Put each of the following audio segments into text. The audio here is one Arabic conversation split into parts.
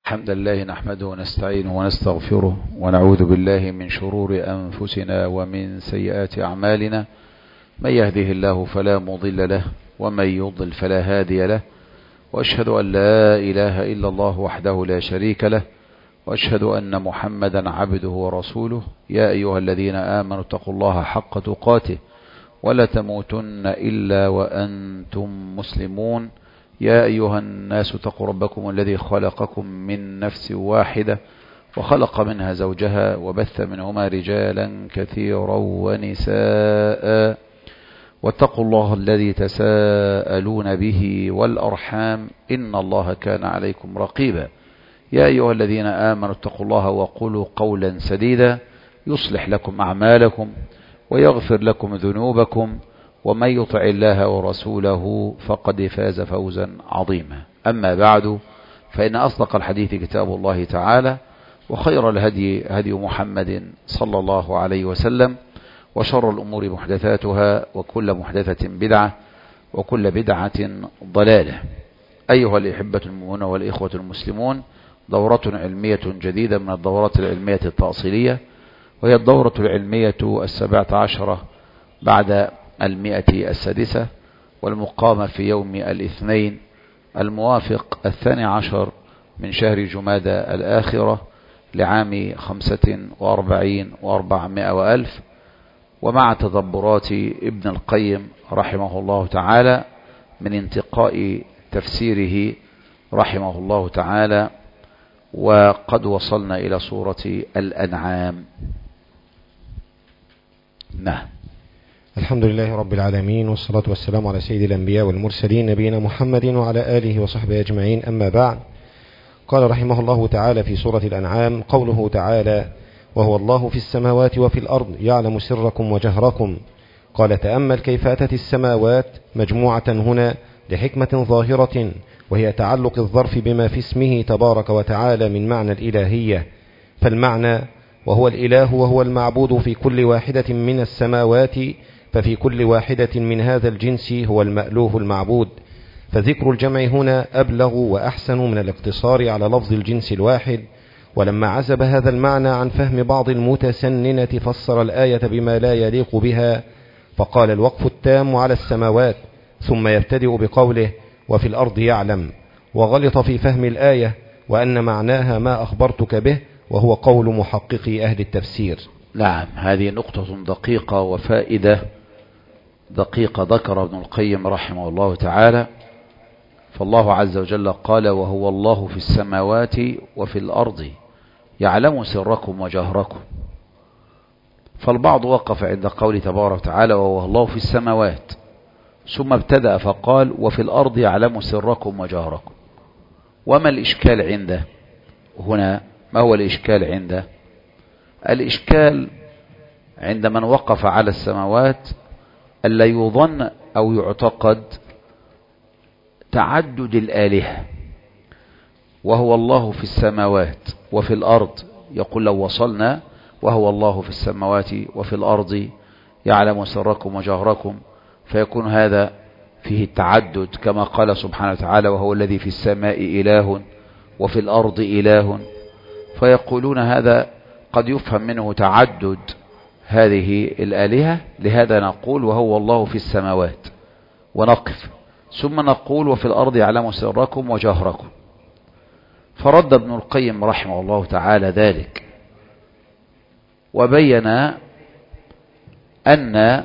الحمد لله نحمده ونستعينه ونستغفره ونعوذ بالله من شرور أنفسنا ومن سيئات أعمالنا. من يهده الله فلا مضل له ومن يضل فلا هادي له، وأشهد أن لا إله إلا الله وحده لا شريك له، وأشهد أن محمدا عبده ورسوله. يا أيها الذين آمنوا اتقوا الله حق تقاته ولا تموتن إلا وأنتم مسلمون. يا أيها الناس اتقوا ربكم الذي خلقكم من نفس واحدة وخلق منها زوجها وبث منهما رجالا كثيرا ونساء، واتقوا الله الذي تساءلون به والأرحام إن الله كان عليكم رقيبا. يا أيها الذين آمنوا اتقوا الله وقولوا قولا سديدا يصلح لكم أعمالكم ويغفر لكم ذنوبكم، ومن يطع الله ورسوله فقد فاز فوزا عظيما. أما بعد، فإن أصدق الحديث كتاب الله تعالى، وخير الهدي هدي محمد صلى الله عليه وسلم، وشر الأمور محدثاتها، وكل محدثة بدعة، وكل بدعة ضلالة. أيها الأحبة المؤمنون والإخوة المسلمون، دورة علمية جديدة من الدورات العلمية التأصيلية، وهي الدورة العلمية 17 بعد 100 والمقامة في يوم الاثنين الموافق 12 من شهر جمادى الآخرة لعام 45 و400 وألف، ومع تدبرات ابن القيم رحمه الله تعالى من انتقاء تفسيره رحمه الله تعالى. وقد وصلنا إلى سورة الأنعام. نعم. الحمد لله رب العالمين، والصلاة والسلام على سيد الأنبياء والمرسلين نبينا محمد وعلى آله وصحبه أجمعين. أما بعد، قال رحمه الله تعالى في سورة الأنعام قوله تعالى: وهو الله في السماوات وفي الأرض يعلم سركم وجهركم. قال: تأمل كيف أتت السماوات مجموعة هنا لحكمة ظاهرة، وهي تعلق الظرف بما في اسمه تبارك وتعالى من معنى الإلهية. فالمعنى وهو الإله وهو المعبود في كل واحدة من السماوات، ففي كل واحدة من هذا الجنس هو المألوه المعبود. فذكر الجمع هنا أبلغ وأحسن من الاقتصار على لفظ الجنس الواحد. ولما عزب هذا المعنى عن فهم بعض المتسننة فسر الآية بما لا يليق بها، فقال: الوقف التام على السماوات، ثم يبتدئ بقوله: وفي الأرض يعلم، وغلط في فهم الآية وأن معناها ما أخبرتك به، وهو قول محققي أهل التفسير. نعم، هذه نقطة دقيقة وفائدة دقيقة ذكر ابن القيم رحمه الله تعالى. فالله عز وجل قال: وهو الله في السماوات وفي الأرض يعلم سركم وجهركم. فالبعض وقف عند قول تبارك وتعالى: وهو الله في السماوات، ثم ابتدأ فقال: وفي الأرض يعلم سركم وجهركم. وما الإشكال عنده هنا؟ ما هو الإشكال عنده؟ الإشكال عند من وقف على السماوات ألا يظن أو يعتقد تعدد الآلهة. وهو الله في السماوات وفي الأرض، يقول لو وصلنا وهو الله في السماوات وفي الأرض يعلم سركم وجهركم، فيكون هذا فيه التعدد، كما قال سبحانه وتعالى: وهو الذي في السماء إله وفي الأرض إله. فيقولون هذا قد يفهم منه تعدد هذه الآلهة، لهذا نقول وهو الله في السماوات ونقف، ثم نقول وفي الأرض يعلم سركم وجهركم. فرد ابن القيم رحمه الله تعالى ذلك، وبين أن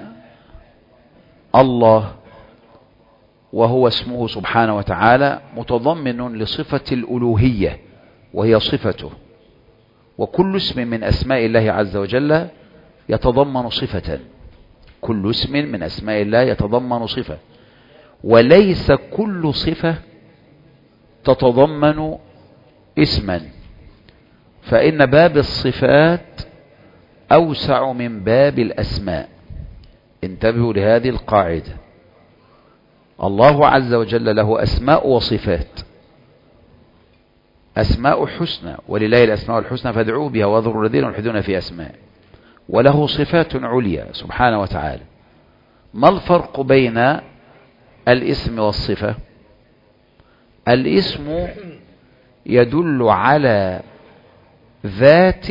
الله وهو اسمه سبحانه وتعالى متضمن لصفة الألوهية وهي صفته، وكل اسم من أسماء الله عز وجل يتضمن صفة. كل اسم من أسماء الله يتضمن صفة، وليس كل صفة تتضمن اسما، فإن باب الصفات أوسع من باب الأسماء. انتبهوا لهذه القاعدة. الله عز وجل له أسماء وصفات، أسماء حسنى، ولله الأسماء الحسنى فادعوه بها وذروا الذين يلحدون في أسماء. وله صفات عليا سبحانه وتعالى. ما الفرق بين الاسم والصفة؟ الاسم يدل على ذات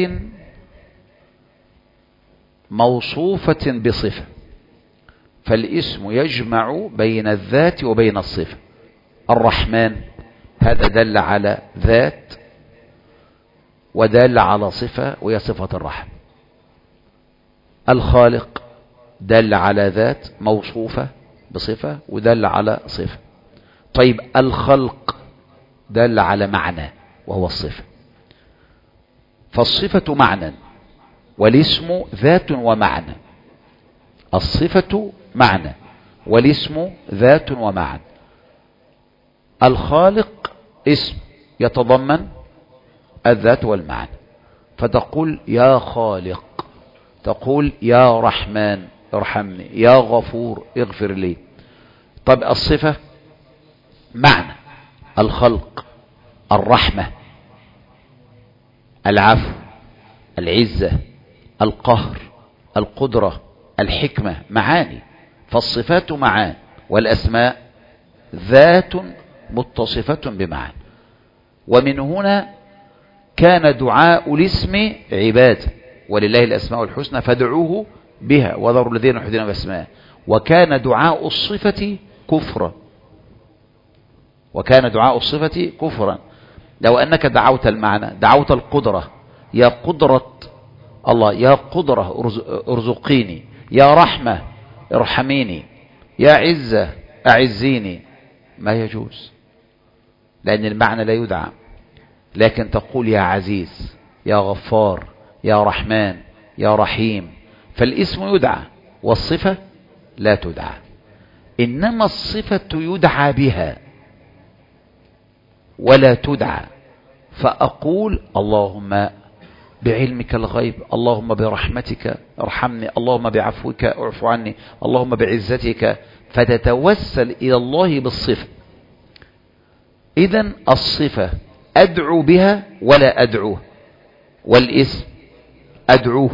موصوفة بصفة، فالاسم يجمع بين الذات وبين الصفة. الرحمن هذا دل على ذات ودل على صفة وهي صفة الرحمة. الخالق دل على ذات موصوفة بصفة ودل على صفة. طيب الخلق دل على معنى وهو الصفة، فالصفة معنى والاسم ذات ومعنى. الصفة معنى والاسم ذات ومعنى. الخالق اسم يتضمن الذات والمعنى، فتقول يا خالق، تقول يا رحمن ارحمني، يا غفور اغفر لي. طب الصفة معنى، الخلق، الرحمة، العفو، العزة، القهر، القدرة، الحكمة، معاني. فالصفات معان والأسماء ذات متصفة بمعنى. ومن هنا كان دعاء الاسم عبادة، ولله الأسماء الحسنى فادعوه بها وذروا الذين يلحدون بأسمائه. وكان دعاء الصفة كفرا، وكان دعاء الصفة كفرا. لو أنك دعوت المعنى، دعوت القدرة، يا قدرة الله، يا قدرة ارزقيني، يا رحمة ارحميني، يا عزة أعزيني، ما يجوز، لأن المعنى لا يدعى. لكن تقول يا عزيز، يا غفار، يا رحمن، يا رحيم، فالاسم يدعى والصفة لا تدعى. إنما الصفة يدعى بها ولا تدعى. فأقول اللهم بعلمك الغيب، اللهم برحمتك ارحمني، اللهم بعفوك اعف عني، اللهم بعزتك، فتتوسل إلى الله بالصفة. إذن الصفة أدعو بها ولا أدعوه، والاسم أدعوه.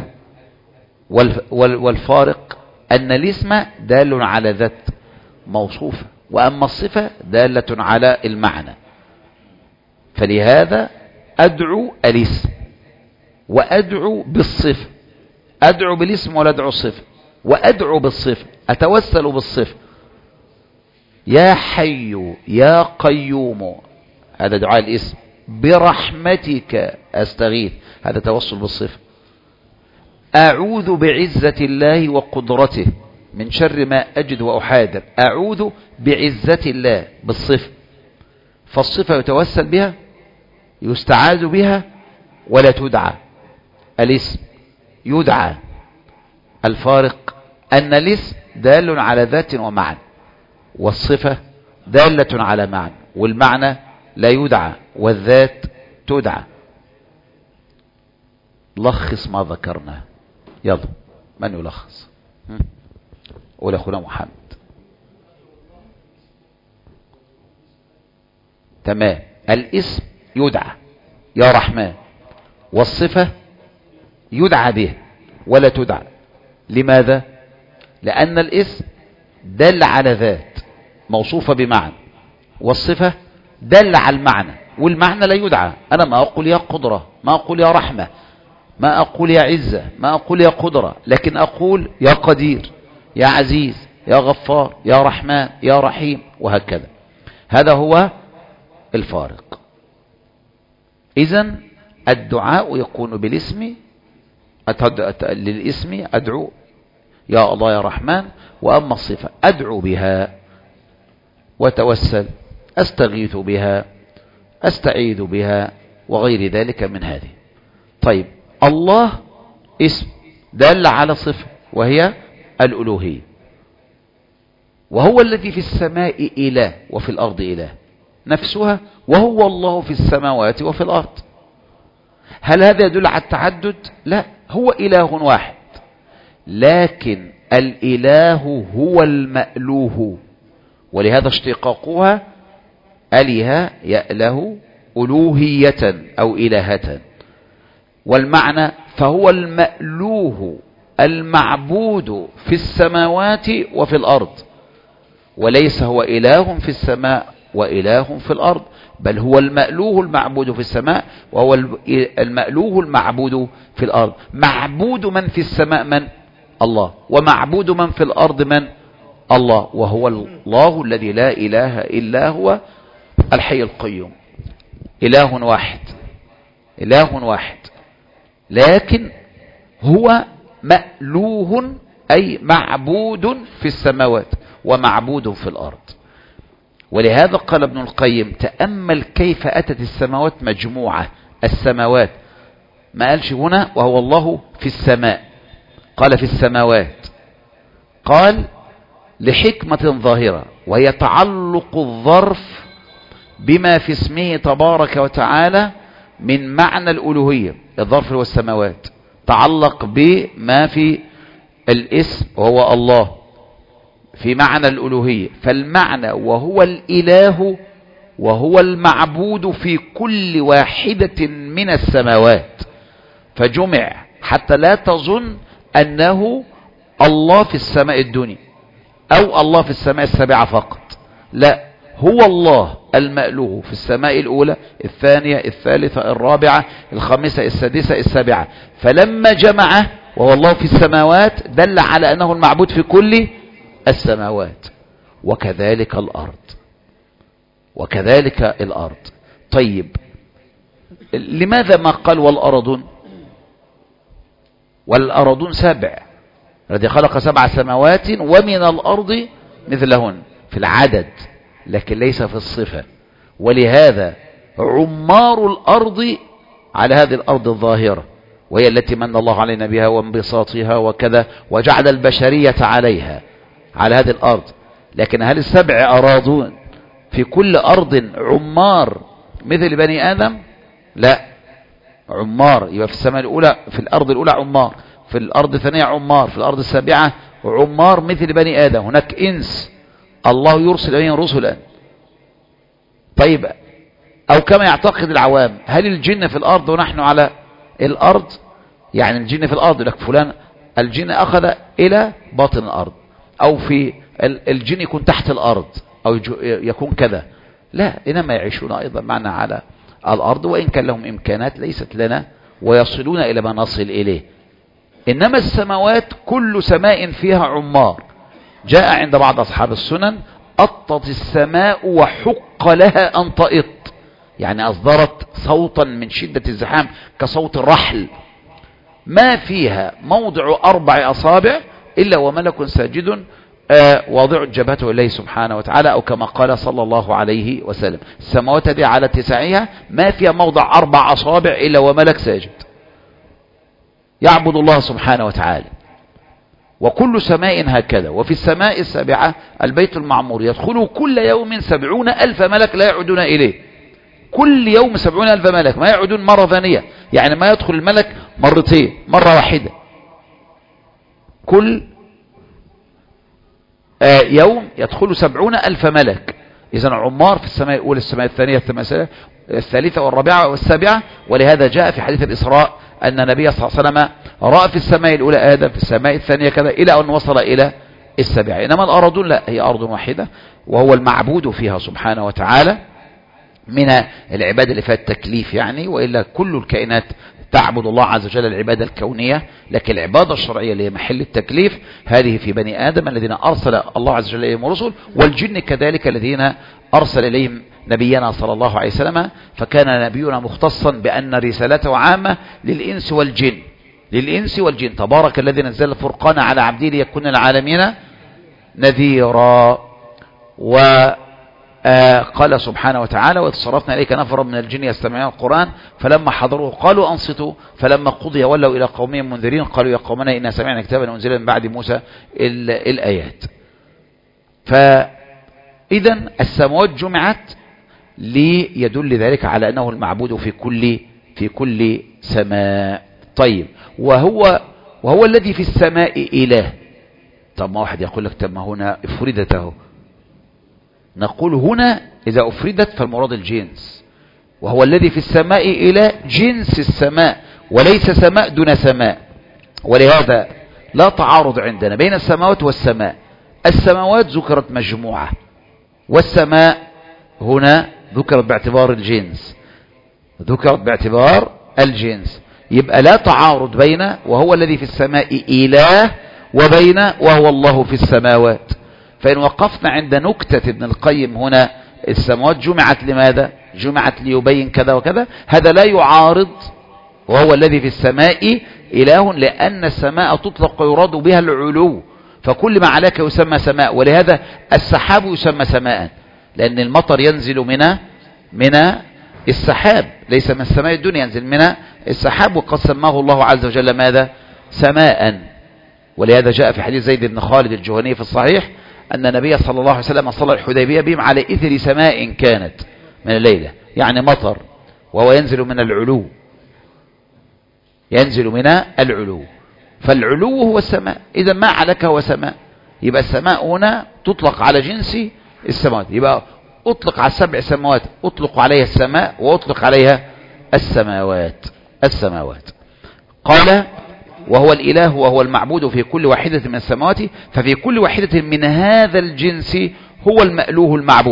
والفارق أن الاسم دال على ذات موصوفة، وأما الصفة دالة على المعنى. فلهذا أدعو الاسم وأدعو بالصفة، أدعو بالاسم ولا أدعو الصفة، وأدعو بالصفة، أتوسل بالصفة. يا حي يا قيوم، هذا دعاء الاسم. برحمتك أستغيث، هذا توسل بالصفة. أعوذ بعزة الله وقدرته من شر ما أجد وأحاذر، أعوذ بعزة الله بالصفة. فالصفة يتوسل بها، يستعاذ بها، ولا تدعى. الاسم يدعى. الفارق أن الاسم دال على ذات ومعنى، والصفة دالة على معنى، والمعنى لا يدعى والذات تدعى. لخص ما ذكرنا، يلا من يلخص؟ قول أخونا محمد. تمام. الاسم يدعى يا رحمن، والصفة يدعى به ولا تدعى. لماذا؟ لأن الاسم دل على ذات موصوفة بمعنى، والصفة دل على المعنى، والمعنى لا يدعى. أنا ما أقول يا قدرة، ما أقول يا رحمة، ما أقول يا عزة، ما أقول يا قدرة، لكن أقول يا قدير، يا عزيز، يا غفار، يا رحمن، يا رحيم، وهكذا. هذا هو الفارق. إذن الدعاء يكون بالاسم، للاسم أدعو يا الله يا رحمن، وأما الصفة أدعو بها وتوسل، أستغيث بها، أستعيذ بها، وغير ذلك من هذه. طيب الله اسم دل على صفة وهي الألوهية، وهو الذي في السماء إله وفي الأرض إله نفسها، وهو الله في السماوات وفي الأرض. هل هذا يدل على التعدد؟ لا، هو إله واحد، لكن الإله هو المألوه، ولهذا اشتقاقها أله يأله ألوهية أو إلهة. والمعنى فهو المألوه المعبود في السماوات وفي الأرض، وليس هو إله في السماء وإله في الأرض، بل هو المألوه المعبود في السماء، وهو المألوه المعبود في الأرض. معبود من في السماء من؟ الله. ومعبود من في الأرض من؟ الله. وهو الله الذي لا إله إلا هو الحي القيوم. إله واحد، إله واحد، لكن هو مألوه أي معبود في السماوات ومعبود في الأرض. ولهذا قال ابن القيم: تأمل كيف أتت السماوات مجموعة. السماوات ما قالش هنا وهو الله في السماء، قال في السماوات. قال لحكمة ظاهرة، وهي تعلق الظرف بما في اسمه تبارك وتعالى من معنى الألوهية. الظرف هو السماوات، تعلق بما في الاسم وهو الله في معنى الألوهية. فالمعنى وهو الإله وهو المعبود في كل واحدة من السماوات، فجمع حتى لا تظن أنه الله في السماء الدنيا أو الله في السماء السابعة فقط. لا، هو الله المألوه في السماء الأولى، الثانية، الثالثة، الرابعة، الخامسة، السادسة، السابعة. فلما جمعه وهو الله في السماوات دل على أنه المعبود في كل السماوات. وكذلك الأرض، وكذلك الأرض. طيب، لماذا ما قال والأرضون؟ والأرضون 7، الذي خلق 7 سماوات ومن الأرض مثلهن في العدد، لكن ليس في الصفة. ولهذا عمار الأرض على هذه الأرض الظاهرة، وهي التي من الله علينا بها وانبساطها وكذا، وجعل البشرية عليها على هذه الأرض. لكن هل 7 أراضون في كل أرض عمار مثل بني آدم؟ لا، عمار يبقى في السماء الأولى، في الأرض الأولى عمار، في الأرض الثانية عمار، في الأرض السابعة عمار مثل بني آدم. هناك إنس الله يرسل إليهم رسلا. طيب، أو كما يعتقد العوام، هل الجن في الأرض ونحن على الأرض؟ يعني الجن في الأرض، لك فلان الجن أخذ إلى باطن الأرض، أو في الجن يكون تحت الأرض، أو يكون كذا. لا، إنما يعيشون أيضا معنا على الأرض، وإن كان لهم إمكانات ليست لنا، ويصلون إلى ما نصل إليه. إنما السماوات كل سماء فيها عمار. جاء عند بعض أصحاب السنن: أطت السماء وحق لها أن تئط، يعني أصدرت صوتا من شدة الزحام كصوت الرحل، ما فيها موضع 4 أصابع إلا وملك ساجد واضع جبهته إليه سبحانه وتعالى، أو كما قال صلى الله عليه وسلم. السماوات دي على اتساعها ما فيها موضع 4 أصابع إلا وملك ساجد يعبد الله سبحانه وتعالى. وكل سماء هكذا. وفي السماء السابعة البيت المعمور يدخله كل يوم 70,000 ملك لا يعودون إليه. كل يوم 70,000 ملك، ما يعودون مرة ثانية، يعني ما يدخل الملك مرتين، مرة واحدة. كل يوم يدخل 70,000 ملك. إذن عمار في السماء الأولى، السماء الثانية، السماء الثالثة والرابعة والسابعة. ولهذا جاء في حديث الإسراء أن النبي صلى الله عليه وسلم رأى في السماء الأولى آدم، في السماء الثانية كذا، إلى أن وصل إلى السابعة. إنما الأرض لا، هي أرض واحدة، وهو المعبود فيها سبحانه وتعالى من العبادة اللي فيها التكليف يعني. وإلا كل الكائنات تعبد الله عز وجل العبادة الكونية، لكن العبادة الشرعية اللي هي محل التكليف هذه في بني آدم الذين أرسل الله عز وجل إليهم رسل، والجن كذلك الذين أرسل إليهم نبينا صلى الله عليه وسلم. فكان نبينا مختصا بأن رسالته عامة للإنس والجن، للإنس والجن. تبارك الذي نزل الفرقان على عبده ليكون العالمين نذيرا. قال سبحانه وتعالى: وإذ صرفنا إليك نفرا من الجن يستمعون القرآن فلما حضروه قالوا أنصتوا فلما قضي ولوا إلى قومهم منذرين قالوا يا قومنا إنا سمعنا كتابا أنزل من بعد موسى الآيات. فإذا السماوات جمعت ليدل ذلك على أنه المعبود في كل سماء. طيب، وهو الذي في السماء إله. طب ما واحد يقول لك: طب ما هنا افردته. نقول هنا إذا أفردت فالمراد الجنس، وهو الذي في السماء إله جنس السماء، وليس سماء دون سماء. ولهذا لا تعارض عندنا بين السماوات والسماء. السماوات ذكرت مجموعة، والسماء هنا ذكرت باعتبار الجنس، ذكرت باعتبار الجنس، يبقى لا تعارض بين وهو الذي في السماء إله وبين وهو الله في السماوات. فإن وقفنا عند نكتة ابن القيم هنا السماوات جمعت لماذا؟ جمعت ليبين كذا وكذا، هذا لا يعارض وهو الذي في السماء إله، لأن السماء تطلق ويراد بها العلو، فكل ما عليك يسمى سماء. ولهذا السحاب يسمى سماء، لأن المطر ينزل من السحاب، ليس من السماء الدنيا، ينزل من السحاب، وقد سماه الله عز وجل ماذا؟ سماء. ولهذا جاء في حديث زيد بن خالد الجهني في الصحيح أن النبي صلى الله عليه وسلم صلى الحديبية بهم على إثر سماء كانت من الليلة، يعني مطر، وهو ينزل من العلو، ينزل من العلو، فالعلو هو السماء. إذا ما عليك هو سماء، يبقى السماء هنا تطلق على جنس السماوات، يبقى أطلق على 7 سماوات أطلق عليها السماء، وأطلق عليها السماوات. قال وهو الإله وهو المعبود في كل واحدة من السماوات، ففي كل واحدة من هذا الجنس هو المألوه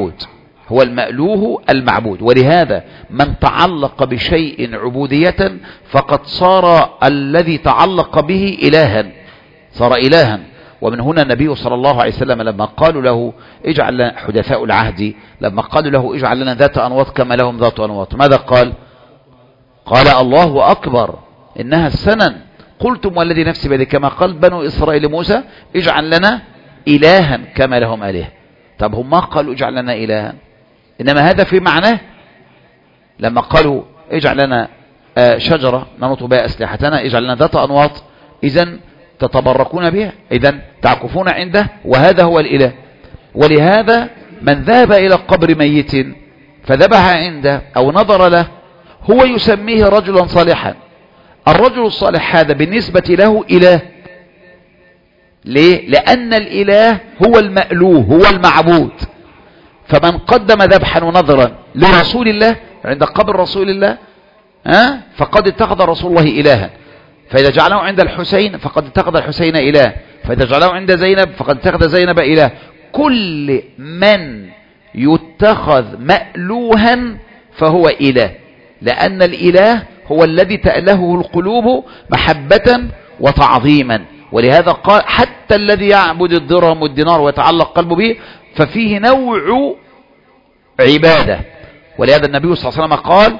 المعبود. ولهذا من تعلق بشيء عبودية فقد صار الذي تعلق به إلها، صار إلها. ومن هنا النبي صلى الله عليه وسلم لما قالوا له اجعل لنا، حدثاء العهد لما قالوا له اجعل لنا ذات أنواط كما لهم ذات أنواط، ماذا قال؟ قال الله أكبر إنها السنن، قلتم والذي نفسي بيده، كما قال بنو إسرائيل موسى اجعل لنا إلها كما لهم آلهة. طب هم ما قالوا اجعل لنا إلها، إنما هذا في معناه. لما قالوا اجعل لنا شجرة ننط بها أسلحتنا، اجعل لنا ذات أنواط، إذن تتبركون بها، إذن تعكفون عنده، وهذا هو الإله. ولهذا من ذهب إلى قبر ميت فذبح عنده أو نظر له هو يسميه رجلا صالحا. الرجل الصالح هذا بالنسبة له إله. ليه؟ لأن الإله هو المألوه، هو المعبود. فمن قدم ذبحا ونظرا لرسول الله عند قبر رسول الله فقد اتخذ رسول الله إلها. فإذا جعله عند الحسين فقد اتخذ الحسين إله، فإذا جعله عند زينب فقد اتخذ زينب إله. كل من يتخذ مألوها فهو إله، لأن الإله هو الذي تألهه القلوب محبة وتعظيما. ولهذا قال حتى الذي يعبد الدرهم والدينار ويتعلق قلبه به ففيه نوع عبادة. ولهذا النبي صلى الله عليه وسلم قال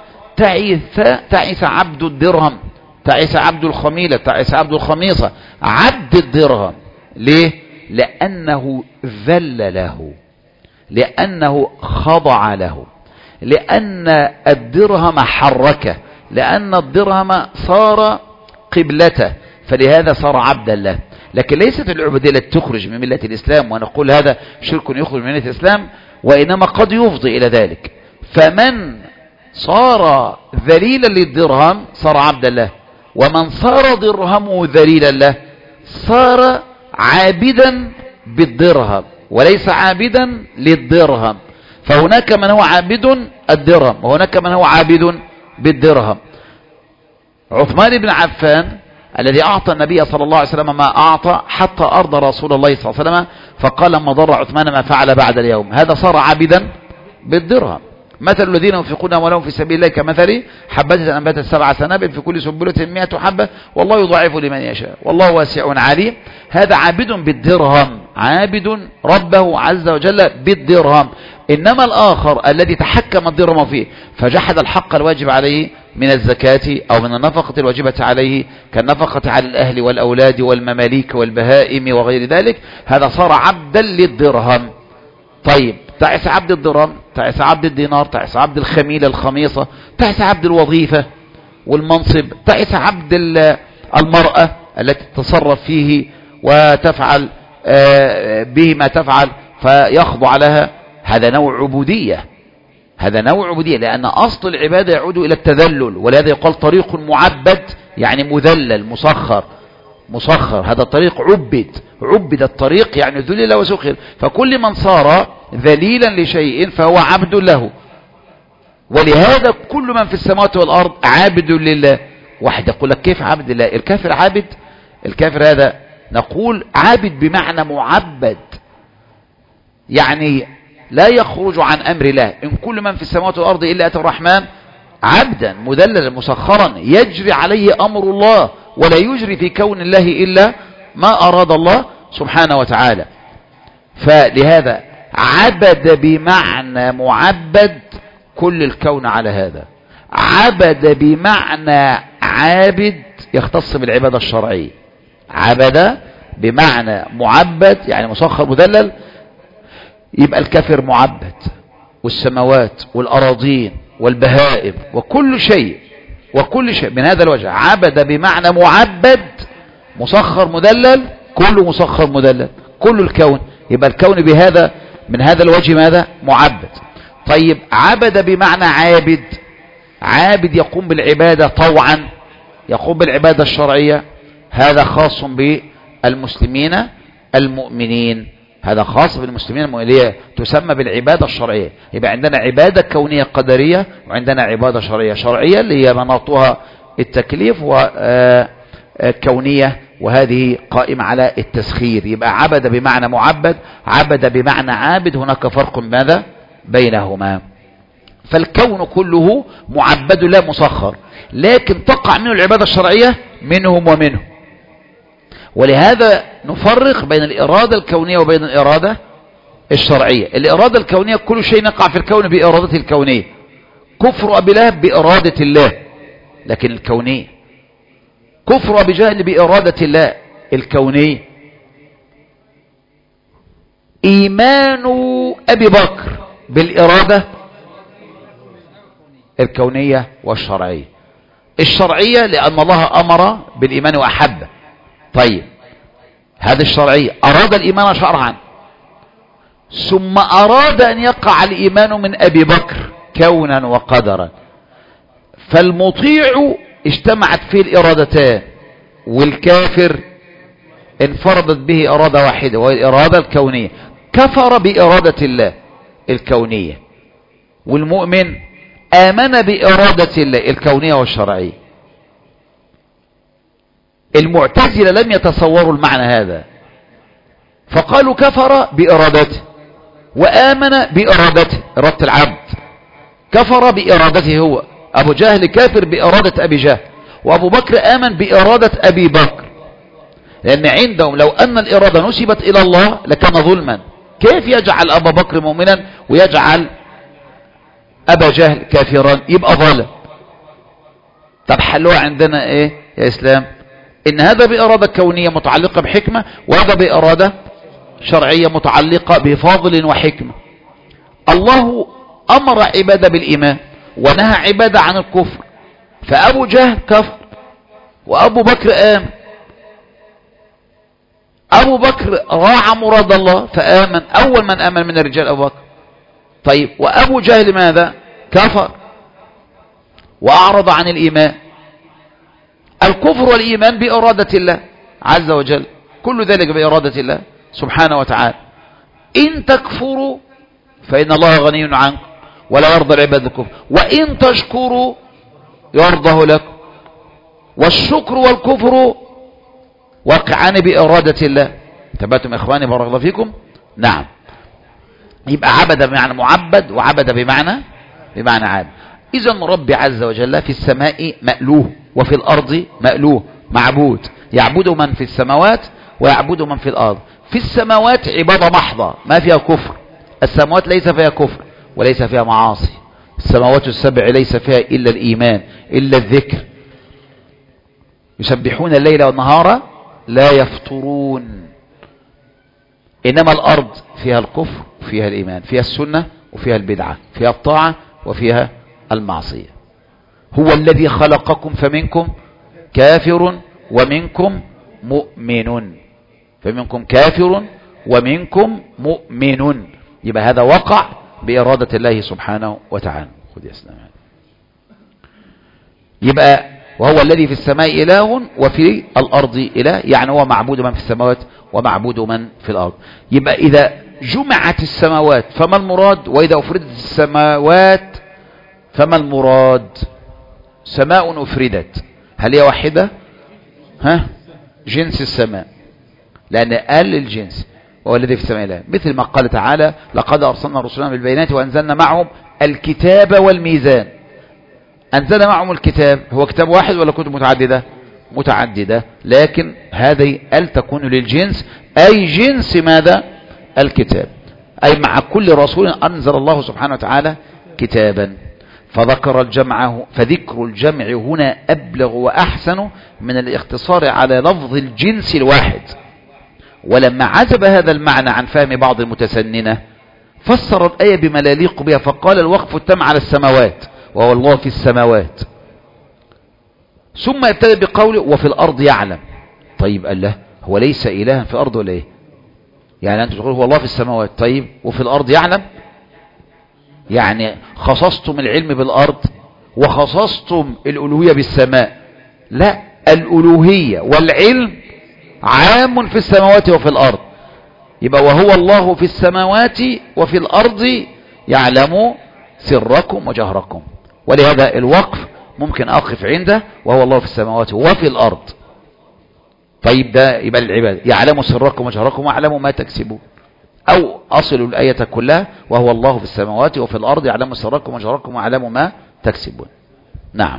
تعس عبد الدرهم، تعس عبد الخميلة، تعس عبد الخميصة. عبد الدرهم ليه؟ لأنه ذل له، لأنه خضع له، لأن الدرهم حركه، لأن الدرهم صار قبلته، فلهذا صار عبدا له. لكن ليست العبودية التي تخرج من ملة الإسلام، ونقول هذا شرك يخرج من ملة الإسلام، وإنما قد يفضي إلى ذلك. فمن صار ذليلا للدرهم صار عبدا له، ومن صار درهمه ذليلا له صار عابدا بالدرهم وليس عابدا للدرهم. فهناك من هو عابد الدرهم وهناك من هو عابد بالدرهم. عثمان بن عفان الذي أعطى النبي صلى الله عليه وسلم ما أعطى حتى أرضى رسول الله صلى الله عليه وسلم، فقال لما ضر عثمان ما فعل بعد اليوم، هذا صار عابدا بالدرهم. مثل الذين ينفقون أموالهم في سبيل الله كمثل حبة أنبتت 7 سنابل في كل سنبلة 100 حبة والله يضاعف لمن يشاء والله واسع عليم. هذا عابد بالدرهم، عابد ربه عز وجل بالدرهم. إنما الآخر الذي تحكم الدرهم فيه فجحد الحق الواجب عليه من الزكاة أو من النفقة الواجبة عليه كالنفقة على الأهل والأولاد والمماليك والبهائم وغير ذلك، هذا صار عبدا للدرهم. طيب تعس عبد الدرهم، تعس عبد الدينار، تعس عبد الخميلة الخميصة، تعس عبد الوظيفة والمنصب، تعس عبد المرأة التي تتصرف فيه وتفعل به ما تفعل فيخضع لها. هذا نوع عبودية، هذا نوع عبودية، لأن أصل العبادة يعود إلى التذلل. ولهذا يقال طريق معبد يعني مذلل مسخر. هذا الطريق عبد الطريق يعني ذلل وسخر. فكل من صار ذليلا لشيء فهو عبد له. ولهذا كل من في السماوات والأرض عابد لله. واحد يقول لك كيف عبد الله؟ الكافر عابد؟ الكافر هذا نقول عابد بمعنى معبد، يعني لا يخرج عن أمر الله. إن كل من في السماوات والأرض إلا أتى الرحمن عبدا مدللا مسخرا يجري عليه أمر الله، ولا يجري في كون الله إلا ما أراد الله سبحانه وتعالى. فلهذا عبد بمعنى معبد كل الكون على هذا. عبد بمعنى عابد يختص بالعبادة الشرعية. عبد بمعنى معبد يعني مسخر مدلل، يبقى الكافر معبد، والسماوات والأراضين والبهائم وكل شيء من هذا الوجه. عبد بمعنى معبد مسخر مدلل، كله مسخر مدلل، كل الكون. يبقى الكون بهذا من هذا الوجه ماذا؟ معبد. طيب عبد بمعنى عابد. عابد يقوم بالعبادة طوعا، يقوم بالعبادة الشرعية. هذا خاص بالمسلمين المؤمنين، هذا خاص بالمسلمين المؤمنين، تسمى بالعبادة الشرعية. يبقى عندنا عبادة كونية قدرية، وعندنا عبادة شرعية. شرعية اللي هي مناطها التكليف، وكونية وهذه قائمة على التسخير. يبقى عبد بمعنى معبد، عبد بمعنى عابد، هناك فرق ماذا بينهما. فالكون كله معبد لا مسخر، لكن تقع منه العبادة الشرعية منهم ومنهم. ولهذا نفرق بين الإرادة الكونية وبين الإرادة الشرعية. الإرادة الكونية كل شيء نقع في الكون بإرادته الكونية. كفر أبي لهب بإرادة الله، لكن الكونية. كفر أبي جهل بإرادة الله الكونية. إيمان أبي بكر بالإرادة الكونية والشرعية. الشرعية لأن الله أمر بالإيمان وأحبه. طيب هذه الشرعية، أراد الإيمان شرعا، ثم أراد أن يقع الإيمان من أبي بكر كونا وقدرا. فالمطيع اجتمعت فيه الإرادتان، والكافر انفردت به إرادة واحدة وهي الإرادة الكونية. كفر بإرادة الله الكونية، والمؤمن آمن بإرادة الله الكونية والشرعية. المعتزلة لم يتصوروا المعنى هذا، فقالوا كفر بإرادته وآمن بإرادته، إرادة العبد. كفر بإرادته هو، أبو جهل كافر بإرادة أبي جهل، وأبو بكر آمن بإرادة أبي بكر. لأن عندهم لو أن الإرادة نسبت إلى الله لكان ظلما. كيف يجعل أبا بكر مؤمنا ويجعل أبا جهل كافرا؟ يبقى ظالم. طب حلوها عندنا إيه يا إسلام؟ إن هذا بإرادة كونية متعلقة بحكمة، وهذا بإرادة شرعية متعلقة بفاضل وحكمة. الله أمر عبادة بالإيمان ونهى عبادة عن الكفر، فأبو جهل كفر وأبو بكر آمن. أبو بكر راعى مراد الله فآمن، أول من آمن من الرجال أبو بكر. طيب وأبو جهل ماذا؟ كفر وأعرض عن الإيمان. الكفر والإيمان بإرادة الله عز وجل، كل ذلك بإرادة الله سبحانه وتعالى. إن تكفروا فإن الله غني عنكم ولا يرضى العباد الكفر، وإن تشكروا يرضه لكم. والشكر والكفر وقعان بإرادة الله. تباتم إخواني بارك الله فيكم. نعم. يبقى عبد بمعنى معبد، وعبد بمعنى عابد. إذا ربي عز وجل في السماء مألوه، وفي الأرض مألوه معبود. يعبد من في السماوات ويعبد من في الأرض. في السماوات عبادة محضة ما فيها كفر. السماوات ليس فيها كفر وليس فيها معاصي. السماوات السبع ليس فيها إلا الإيمان إلا الذكر. يسبحون الليل والنهار لا يفترون. إنما الأرض فيها الكفر وفيها الإيمان، فيها السنة وفيها البدعة، فيها الطاعة وفيها المعصية. هو الذي خلقكم فمنكم كافر ومنكم مؤمن، فمنكم كافر ومنكم مؤمن. يبقى هذا وقع بإرادة الله سبحانه وتعالى. خذ يا سلام. يبقى وهو الذي في السماء إله وفي الأرض إله، يعني هو معبود من في السماوات ومعبود من في الأرض. يبقى إذا جمعت السماوات فما المراد؟ وإذا أفردت السماوات فما المراد؟ سماء أفردت، هل هي واحدة؟ جنس السماء، لأن قال الجنس. وهو الذي في السماء إله، مثل ما قال تعالى لقد أرسلنا رسلنا بالبينات وأنزلنا معهم الكتاب والميزان. أنزل معهم الكتاب، هو كتاب واحد ولا كتب متعددة؟ متعددة، لكن هذه ال تكون للجنس، أي جنس ماذا؟ الكتاب، أي مع كل رسول أنزل الله سبحانه وتعالى كتابا. فذكر الجمع، فذكر الجمع هنا أبلغ وأحسن من الاختصار على لفظ الجنس الواحد. ولما عزب هذا المعنى عن فهم بعض المتسننة فسر الآية بما لا يليق بها، فقال الوقف التام على السماوات، وهو الله في السماوات، ثم ابتدأ بقوله وفي الأرض يعلم. طيب قال له هو ليس إلها في الأرض ولا إيه؟ يعني أنت تقول هو الله في السماوات، طيب وفي الأرض يعلم؟ يعني خصصتم العلم بالأرض وخصصتم الألوهية بالسماء؟ لا، الألوهية والعلم عام في السماوات وفي الأرض. يبقى وهو الله في السماوات وفي الأرض يعلم سركم وجهركم. ولهذا الوقف ممكن أقف عنده وهو الله في السماوات وفي الأرض. طيب ده يبقى العبادة، يعلم سركم وجهركم ويعلم ما تكسبون. أو أصل الآية كلها وهو الله في السماوات وفي الأرض يعلم سركم وجهركم ويعلم ما تكسبون. نعم.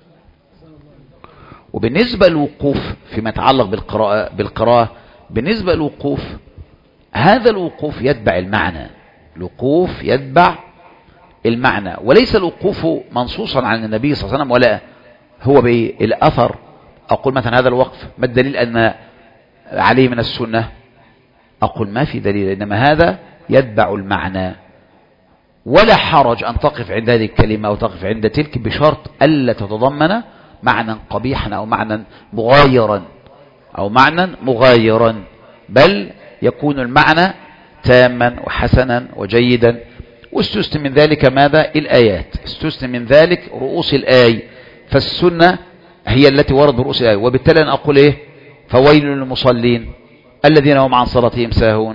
وبالنسبة للوقوف فيما يتعلق بالقراءة، بالنسبة للوقوف، هذا الوقوف يتبع المعنى، الوقوف يتبع المعنى، وليس الوقوف منصوصا عن النبي صلى الله عليه وسلم، ولا هو بالأثر. أقول مثلا هذا الوقف ما الدليل أن عليه من السنة؟ أقول ما في دليل، إنما هذا يتبع المعنى. ولا حرج أن تقف عند هذه الكلمة أو تقف عند تلك بشرط ألا تتضمن معنى قبيحا أو معنى مغايرا بل يكون المعنى تاما وحسنا وجيدا. واستثنى من ذلك ماذا؟ الآيات، استثنى من ذلك رؤوس الآي، فالسنة هي التي ورد برؤوس الآي. وبالتالي أنا أقول إيه؟ فويل للمصلين الذين هم عن صلاتهم ساهون.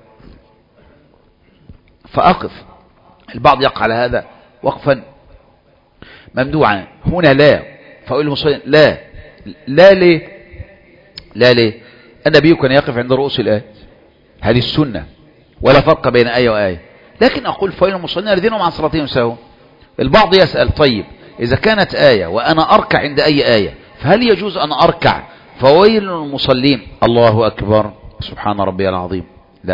فأقف. البعض يقع على هذا وقفا ممنوعا. هنا لا، فويل للمصلين لا ليه؟ النبي كان يقف عند رؤوس الآية، هذه السنة ولا فرق بين آية وآية. لكن أقول فويل للمصلين الذين هم عن صلاتهم ساهون. البعض يسأل طيب إذا كانت آية وأنا أركع عند أي آية فهل يجوز أن أركع فويل للمصلين الله أكبر سبحان ربي العظيم؟ لا،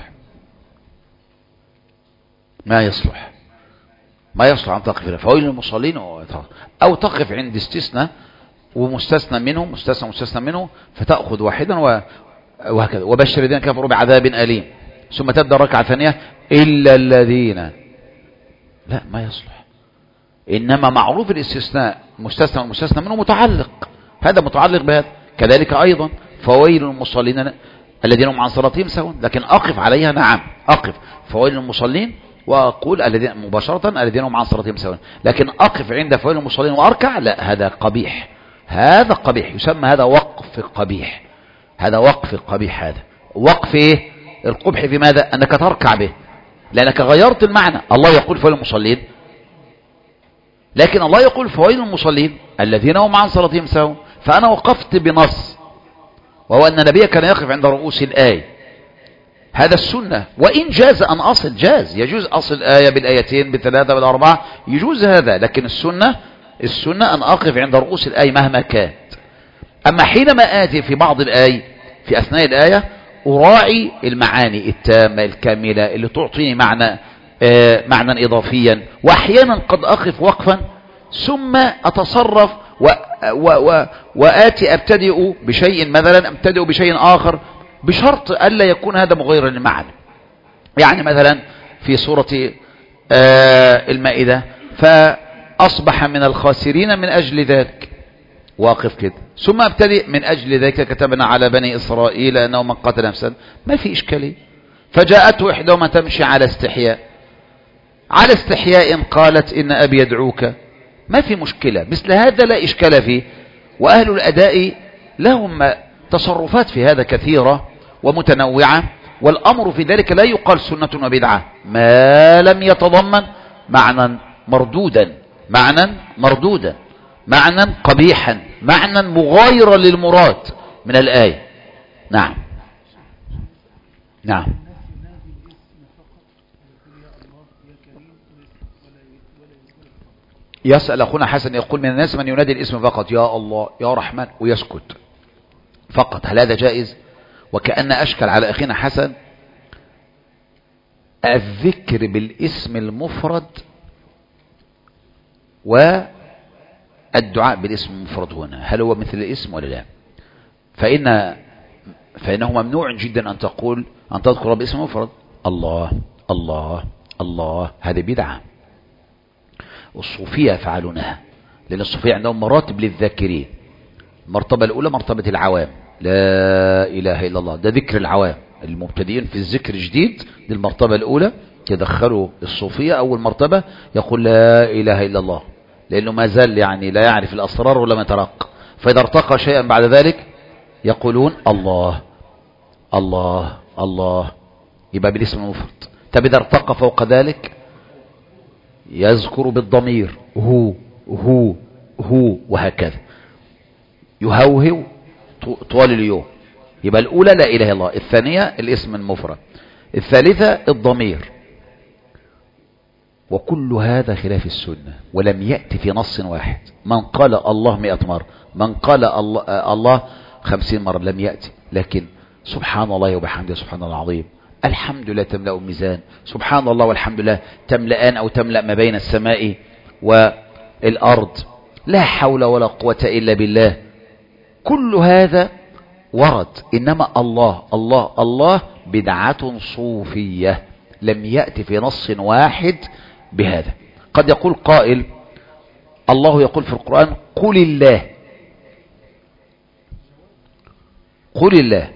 ما يصلح أن تقف فويل للمصلين أو تقف عند استثناء ومستثنى منه فتأخذ واحدا وهكذا. وبشر الذين كفروا بعذاب أليم، ثم تبدأ الركعة الثانية إلا الذين. لا، ما يصلح. إنما معروف الاستثناء مستثنى منه متعلق، هذا متعلق بهذا. كذلك أيضا فويل للمصلين الذين هم عن صلاتهم ساهون، لكن أقف عليها. نعم أقف فويل للمصلين وأقول الذين مباشرة الذين هم عن صلاتهم ساهون، لكن أقف عند فويل للمصلين وأركع لا، هذا قبيح. هذا قبيح، يسمى هذا وقف قبيح. هذا وقف إيه؟ القبح في ماذا؟ أنك تركع به، لأنك غيرت المعنى. الله يقول فويل للمصلين، لكن الله يقول فويل للمصلين الذين هم عن صلاتهم ساهون، فأنا وقفت بنص وهو أن النبي كان يقف عند رؤوس الآية. هذا السنة، وإن جاز أن أصل يجوز أصل آية بالآيتين بالثلاثة بالأربعة، يجوز هذا. لكن السنة أن أقف عند رؤوس الآية مهما كانت. أما حينما آتي في بعض الآية في أثناء الآية أراعي المعاني التامة الكاملة اللي تعطيني معنى إضافيا. وأحيانا قد أقف وقفا ثم أتصرف وآتي أبتدئ بشيء، مثلا أبتدئ بشيء آخر بشرط ألا يكون هذا مغيرا للمعنى. يعني مثلا في سورة المائدة فأصبح من الخاسرين من أجل ذلك، واقف كده، ثم أبتدئ من أجل ذلك كتبنا على بني إسرائيل أنه من قتل نفسا، ما في إشكالية. فجاءته إحداهما تمشي على استحياء قالت إن أبي يدعوك، ما في مشكلة، مثل هذا لا إشكال فيه. وأهل الأداء لهم تصرفات في هذا كثيرة ومتنوعة، والأمر في ذلك لا يقال سنة وبدعة ما لم يتضمن معنى مردودا، معنى قبيحا، معنى مغايرا للمراد من الآية. نعم. نعم. يسأل أخونا حسن يقول من الناس من ينادي الاسم فقط يا الله يا رحمن ويسكت فقط، هل هذا جائز؟ وكأن أشكل على أخينا حسن الذكر بالاسم المفرد والدعاء بالاسم المفرد هنا، هل هو مثل الاسم ولا لا؟ فإنه ممنوع جدا أن تذكر باسم مفرد الله الله الله، هذه بدعة. الصوفية يفعلونها، لأن الصوفية عندهم مراتب للذاكرين. المرتبة الأولى مرتبة العوام، لا إله إلا الله، ده ذكر العوام المبتدئين في الذكر جديد، دي المرتبة الأولى. يدخلوا الصوفية أول مرتبة يقول لا إله إلا الله، لأنه ما زال يعني لا يعرف الأسرار ولم يترقى، فإذا ارتقى شيئا بعد ذلك يقولون الله الله الله، يبقى بالاسم المفرد. طب إذا ارتقى فوق ذلك يذكر بالضمير هو هو هو، وهكذا يهوهو طوال اليوم. يبقى الأولى لا إله إلا الله، الثانية الاسم المفرد، الثالثة الضمير. وكل هذا خلاف السنة، ولم يأتي في نص واحد. من قال الله 100 مرة، من قال الله 50 مرة، لم يأتي. لكن سبحان الله وبحمده سبحان الله العظيم، الحمد لله تملأ الميزان، سبحان الله والحمد لله تملأان أو تملأ ما بين السماء والأرض، لا حول ولا قوة إلا بالله. كل هذا ورد، إنما الله الله الله بدعة صوفية، لم يأتي في نص واحد بهذا. قد يقول قائل الله يقول في القرآن قل الله، قل الله،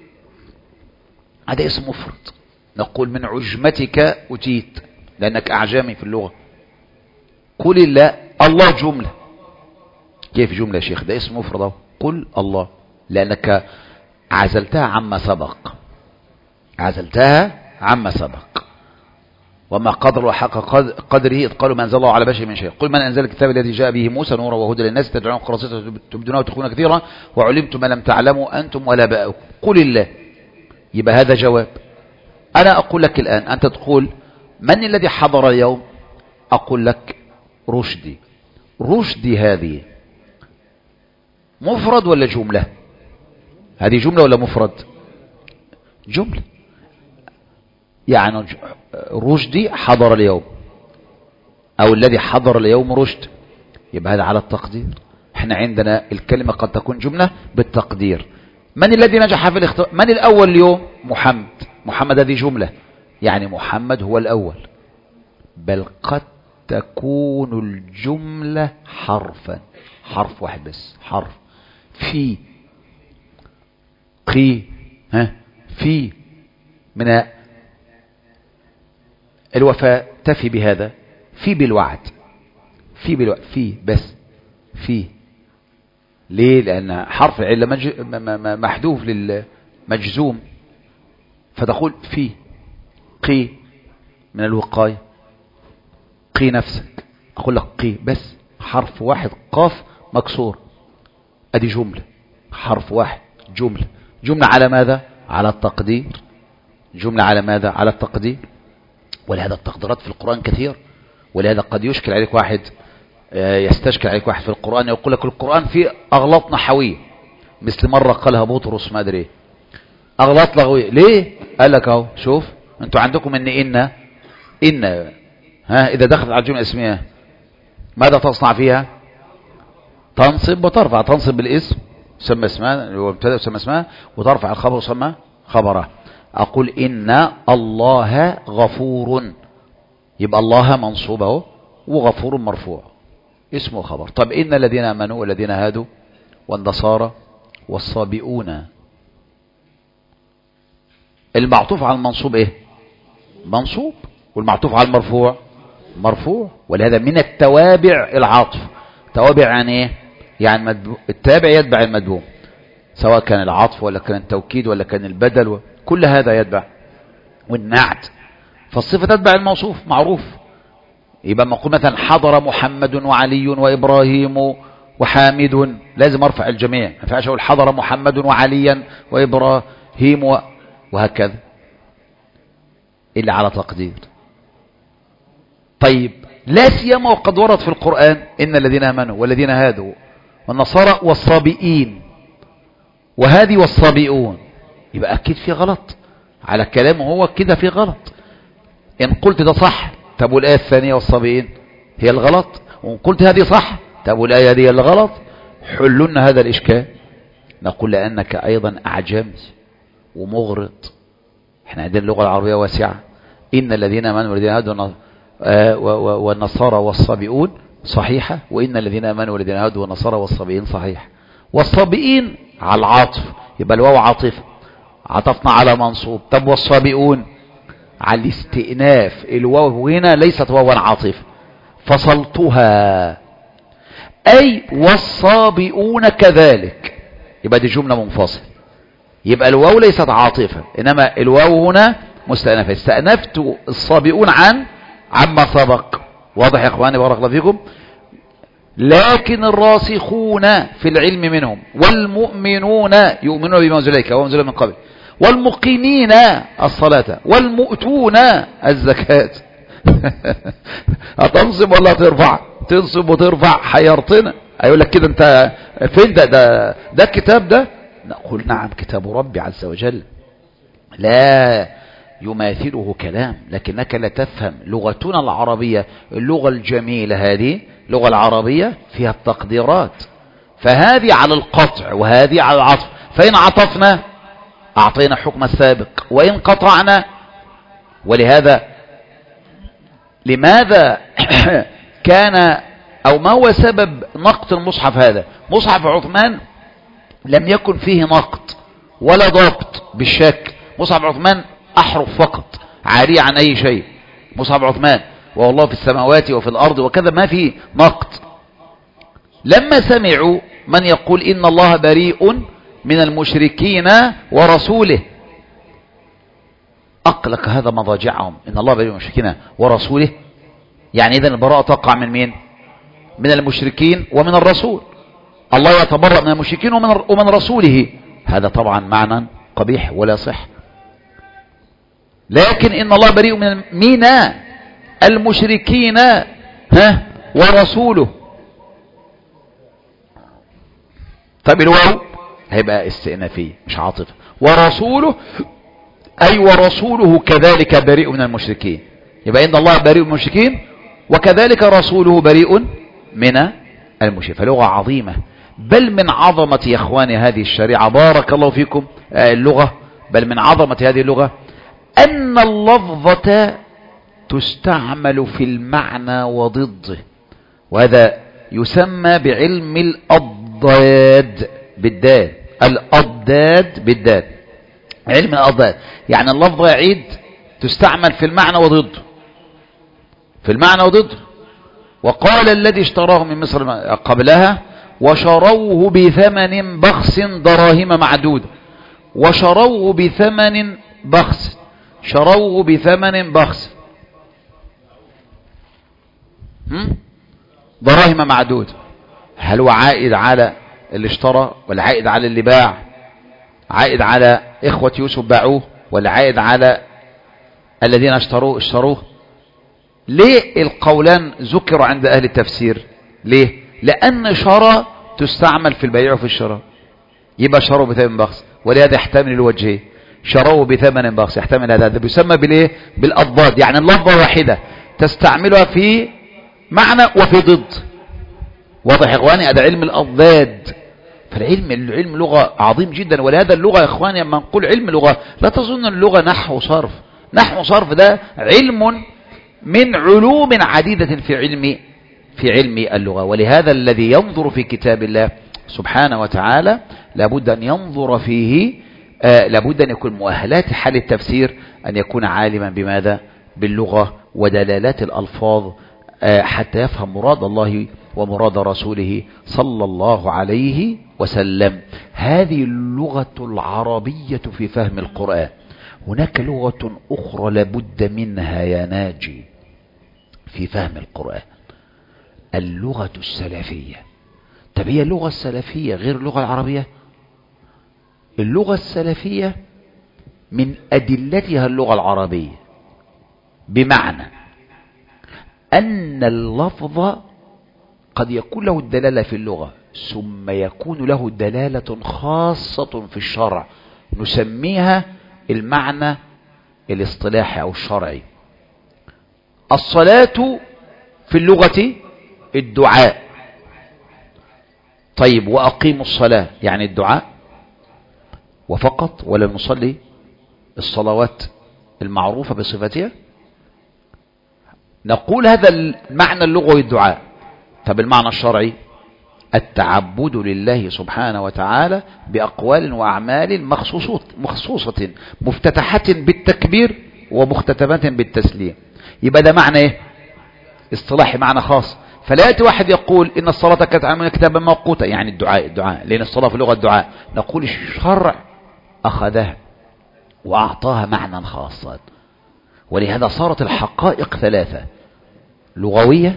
هذا اسم مفرد، نقول من عجمتك أتيت لأنك أعجمي في اللغة. قل الله، الله جملة، كيف جملة يا شيخ؟ ده اسم مفرد، قل الله، لأنك عزلتها عما سبق، عزلتها عما سبق. وما قدر حق قدره إذ قالوا ما أنزل الله على بشر من شيء. قل من أنزل الكتاب الذي جاء به موسى نورا وهدى للناس تدعون قراصته تبدونه وتخفون كثيرا وعلمتم ما لم تعلموا أنتم ولا آباؤكم. قل الله، يبقى هذا جواب. أنا أقول لك الآن، أنت تقول من الذي حضر اليوم؟ أقول لك رشدي. رشدي هذه مفرد ولا جملة؟ هذه جملة ولا مفرد؟ جملة. يعني رشدي حضر اليوم، أو الذي حضر اليوم رشد، يبقى هذا على التقدير. احنا عندنا الكلمة قد تكون جملة بالتقدير. من الذي نجح في الاختبار؟ من الأول اليوم؟ محمد. محمد هذه جملة، يعني محمد هو الأول. بل قد تكون الجملة حرفا، حرف واحد بس، حرف في قي في من الوفاء، تفي بهذا، في بالوعد، في بالوعد، في بس، في. ليه؟ لأن حرف العلة محذوف للمجزوم، فتقول في قي من الوقاية، قي نفسك. أقول لك قي بس، حرف واحد، قاف مكسور، أدي جملة، حرف واحد جملة. جملة على ماذا؟ على التقدير. جملة على ماذا؟ على التقدير. ولهذا التقديرات في القرآن كثير. ولهذا قد يشكل عليك واحد، يستشكل عليك واحد في القرآن يقول لك القرآن فيه أغلاط نحوية، مثل مرة قالها بطرس ما أدري أغلاط لغوية. ليه؟ قال لك اهو شوف انتوا عندكم إن إذا دخلت على الجملة الاسمية ماذا تصنع فيها؟ تنصب وترفع. تنصب بالاسم سمى اسمها وابتدأ سمى اسمها، وترفع الخبر سمى خبره. أقول إن الله غفور، يبقى الله منصوبه وغفور مرفوع، اسمه خبر. طب إن الذين آمنوا والذين هادوا والنصارى والصابئون، المعطوف على المنصوب ايه؟ منصوب، والمعطوف على المرفوع مرفوع. ولهذا من التوابع العطف. توابع يعني ايه؟ يعني التابع يتبع المدبوم، سواء كان العطف ولا كان التوكيد ولا كان البدل كل هذا يتبع. والنعت، فالصفة تتبع الموصوف معروف. يبقى ما نقول مثلا حضر محمد وعلي وإبراهيم وحامد، لازم ارفع الجميع، ما ينفعش اقول حضر محمد وعليا وإبراهيم وهكذا. إلا على تقدير. طيب لا سيما وقد ورد في القرآن إن الذين آمنوا والذين هادوا والنصارى والصابئين، وهذه والصابئون، يبقى أكيد في غلط على كلامه هو كده، في غلط. إن قلت ده صح، طب والآية الثانية والصابئين هي الغلط، وإن قلت هذه صح، طب والآية هذه الغلط. حلنا هذا الإشكال. نقول لأنك أيضا أعجمي ومغرض. احنا عندنا اللغة العربية واسعة. إن الذين آمنوا والذين هادوا والنصارى والصابئون صحيحة، وإن الذين آمنوا والذين هادوا والنصارى والصابئين صحيحة. والصابئين على العطف، يبقى الواو عاطفة، عطفنا على منصوب. طب والصابئون على الاستئناف، الواو هنا ليست واوا عاطفة، فصلتها أي والصابئون كذلك، يبقى دي جملة منفصلة. يبقى الواو ليست عاطفة، إنما الواو هنا مستأنفة. استأنفت الصابئون عما سبق. واضح يا إخواني بارك الله فيكم. لكن الراسخون في العلم منهم والمؤمنون يؤمنون بما أنزل إليك وأنزل من قبل والمقيمين الصلاة والمؤتون الزكاة. هتنصب ولا ترفع؟ تنصب وترفع، حيرتنا. هيقول لك كده انت فين ده الكتاب ده؟ نقول نعم كتاب ربي عز وجل، لا يماثله كلام، لكنك لا تفهم لغتنا العربية، اللغة الجميلة هذه اللغة العربية فيها التقديرات، فهذه على القطع وهذه على العطف. فإن عطفنا أعطينا حكم السابق، وإن قطعنا. ولهذا لماذا كان أو ما هو سبب نقط المصحف هذا؟ مصحف عثمان لم يكن فيه نقط ولا ضبط بالشكل. مصحف عثمان أحرف فقط عارية عن أي شيء. مصحف عثمان والله في السماوات وفي الأرض وكذا، ما فيه نقط. لما سمعوا من يقول إن الله بريء من المشركين ورسوله، أقلق هذا مضاجعهم. إن الله بريء من المشركين ورسوله، يعني إذن البراءة تقع من مين؟ من المشركين ومن الرسول. الله يتبرأ من المشركين ومن رسوله. هذا طبعا معنى قبيح ولا صح. لكن إن الله بريء من المشركين ورسوله. طب الواو هيبقى استئنافية مش عاطفة. ورسوله أي ورسوله كذلك بريء من المشركين. يبقى إن الله بريء من المشركين وكذلك رسوله بريء من المشركين. فلغة عظيمة، بل من عظمة يا إخواني هذه الشريعة بارك الله فيكم اللغة، بل من عظمة هذه اللغة أن اللفظة تستعمل في المعنى وضده، وهذا يسمى بعلم الأضداد بالدال. الأضداد بالدال، علم الأضداد، يعني اللفظة يعيد تستعمل في المعنى وضده، في المعنى وضده. وقال الذي اشتراه من مصر قبلها وشروه بثمن بخس دراهم معدودة. وشروه بثمن بخس، شروه بثمن بخس دراهم معدودة. هل هو عائد على اللي اشترى، ولا عائد على اللي باع؟ عائد على إخوة يوسف باعوه، ولا عائد على الذين اشتروه؟ ليه القولان ذكروا عند أهل التفسير؟ ليه؟ لأن شرى تستعمل في البيع وفي الشراء، يبقى شروه بثمن بخس، ولهذا يحتمل الوجهين. شروه بثمن بخس يحتمل هذا بيسمى بالايه؟ بالأضداد، يعني اللفظة واحدة تستعملها في معنى وفي ضد. واضح يا اخواني؟ هذا علم الأضداد. فالعلم لغة عظيم جدا. ولهذا اللغة يا اخواني لما نقول علم لغة لا تظن اللغة نحو صرف. نحو صرف ده علم من علوم عديدة في علم اللغة. ولهذا الذي ينظر في كتاب الله سبحانه وتعالى لابد أن ينظر فيه، لابد أن يكون مؤهلات حال التفسير أن يكون عالما بماذا؟ باللغة ودلالات الألفاظ، حتى يفهم مراد الله ومراد رسوله صلى الله عليه وسلم. هذه اللغة العربية في فهم القرآن. هناك لغة أخرى لابد منها يا ناجي في فهم القرآن، اللغة السلفية. طب هي اللغة السلفية غير اللغة العربية؟ اللغة السلفية من أدلتها اللغة العربية، بمعنى أن اللفظ قد يكون له الدلالة في اللغة ثم يكون له دلالة خاصة في الشرع نسميها المعنى الاصطلاحي أو الشرعي. الصلاة في اللغة الدعاء. طيب وأقيموا الصلاة يعني الدعاء وفقط ولا نصلي الصلوات المعروفة بصفتها؟ نقول هذا المعنى اللغوي الدعاء. طب المعنى الشرعي التعبد لله سبحانه وتعالى بأقوال وأعمال مخصوصة مفتتحة بالتكبير ومختتمة بالتسليم. يبقى ده معنى ايه؟ اصطلاحي، معنى خاص. فلا يأتي واحد يقول إن الصلاة كانت عملنا كتابا موقوتا يعني الدعاء لأن الصلاة في لغة الدعاء. نقول الشرع أخذها وأعطاها معنى خاصا. ولهذا صارت الحقائق ثلاثة: لغوية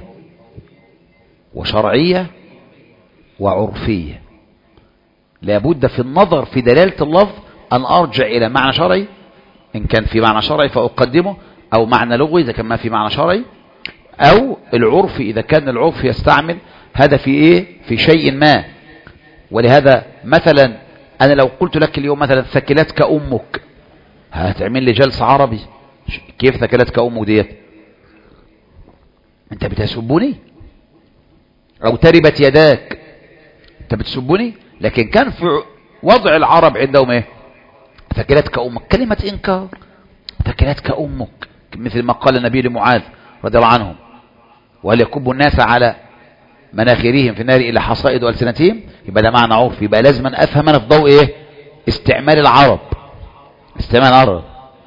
وشرعية وعرفية. لابد في النظر في دلالة اللفظ أن أرجع إلى معنى شرعي إن كان في معنى شرعي فأقدمه، أو معنى لغوي إذا كان ما في معنى شرعي، أو العرف إذا كان العرف يستعمل هذا في إيه؟ في شيء ما. ولهذا مثلا أنا لو قلت لك اليوم مثلا ثكلتك أمك، هتعمل لي جلسة عربي. كيف ثكلتك أمك ديت؟ أنت بتسبني؟ أو تربت يداك، أنت بتسبني؟ لكن كان في وضع العرب عندهم إيه؟ ثكلتك أمك، كلمة إنكار. ثكلتك أمك مثل ما قال النبي لمعاذ رضي الله عنهم: وهل يكب الناس على مناخرهم في النار إلا حصائد ألسنتهم. يبقى ده معنى عرفي. يبقى لازم أفهم أنا في ضوء إيه؟ استعمال العرب، استعمال العرب.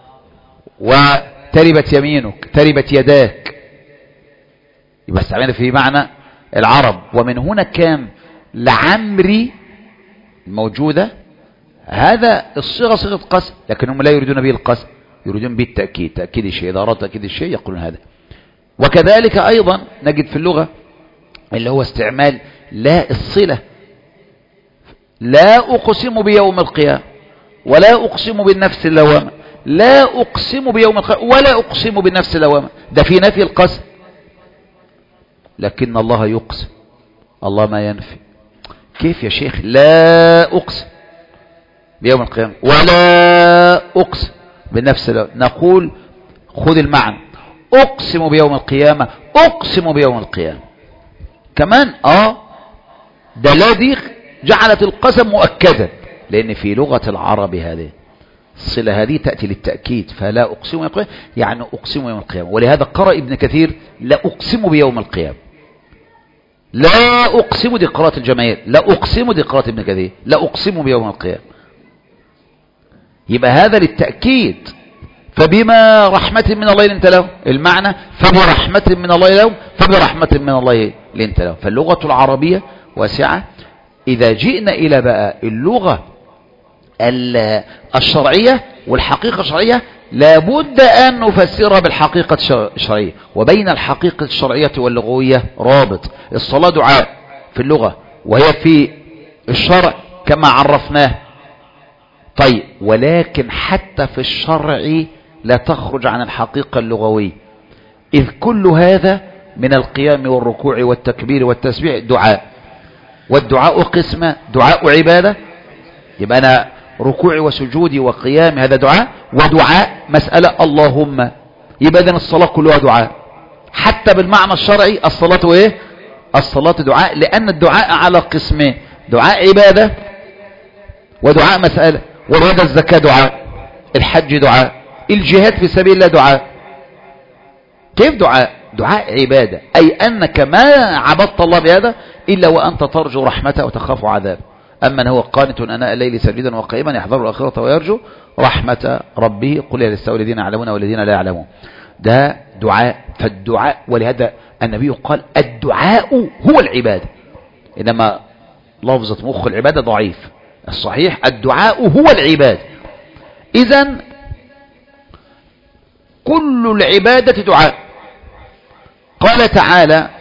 وتربت يمينك، تربت يداك، يبقى استعمال في معنى العرب. ومن هنا كان لعمري موجودة هذا الصيغة صيغة قسم، لكنهم لا يريدون به القسم، يريدون به التأكيد، تأكيد الشيء. إذا أراد تأكيد الشيء يقولون هذا. وكذلك أيضا نجد في اللغة اللي هو استعمال لا الصلة. لا أقسم بيوم القيامة، ولا أقسم بالنفس اللوامة، لا أقسم بيوم القيامة، ولا أقسم بالنفس اللوامة. ده في نفي القسم، لكن الله يقسم، الله ما ينفي. كيف يا شيخ لا أقسم بيوم القيامة ولا أقسم بالنفس اللوامة؟ نقول خذ المعنى: أقسم بيوم القيامة، أقسم بيوم القيامة. كمان ده الذي جعلت القسم مؤكدا، لأن في لغة العرب هذه الصلة هذه تأتي للتأكيد. فلا أقسم بيوم القيامة يعني أقسم بيوم القيامة. ولهذا قرأ ابن كثير لا أقسم بيوم القيامة. لا أقسم دي قراءة الجماهير، لا أقسم دي قراءة ابن كثير، لا أقسم بيوم القيامة. يبقى هذا للتأكيد. فبما رحمة من الله لنت له، المعنى فبرحمة من الله له، فبرحمة من الله لنت له. فاللغة العربية واسعة. إذا جئنا إلى بقى اللغة الشرعية والحقيقة الشرعية، لابد أن نفسرها بالحقيقة الشرعية. وبين الحقيقة الشرعية واللغوية رابط. الصلاة دعاء في اللغة وهي في الشرع كما عرفناه. طيب ولكن حتى في الشرع لا تخرج عن الحقيقة اللغوية، إذ كل هذا من القيام والركوع والتكبير والتسبيح دعاء. والدعاء قسم: دعاء عبادة، يبقى أنا ركوعي وسجودي وقيامي هذا دعاء، ودعاء مسألة اللهم. يبقى إذن الصلاة كلها دعاء. حتى بالمعنى الشرعي الصلاة إيه؟ الصلاة دعاء، لأن الدعاء على قسمين: دعاء عبادة ودعاء مسألة. وهذا الزكاة دعاء، الحج دعاء، الجهاد في سبيل الله دعاء. كيف دعاء؟ دعاء عبادة، أي أنك ما عبدت الله بهذا إلا وأنت ترجو رحمته وتخاف عذابه. أما هو قانت أناء الليل ساجدا وقائما يحذر الآخرة ويرجو رحمة ربه قل هل يستوي الذين يعلمون والذين لا يعلمون. ده دعاء. فالدعاء، ولهذا النبي قال الدعاء هو العبادة، إنما لفظة مخ العبادة ضعيف. الصحيح الدعاء هو العبادة. إذن كل العبادة دعاء. قال تعالى: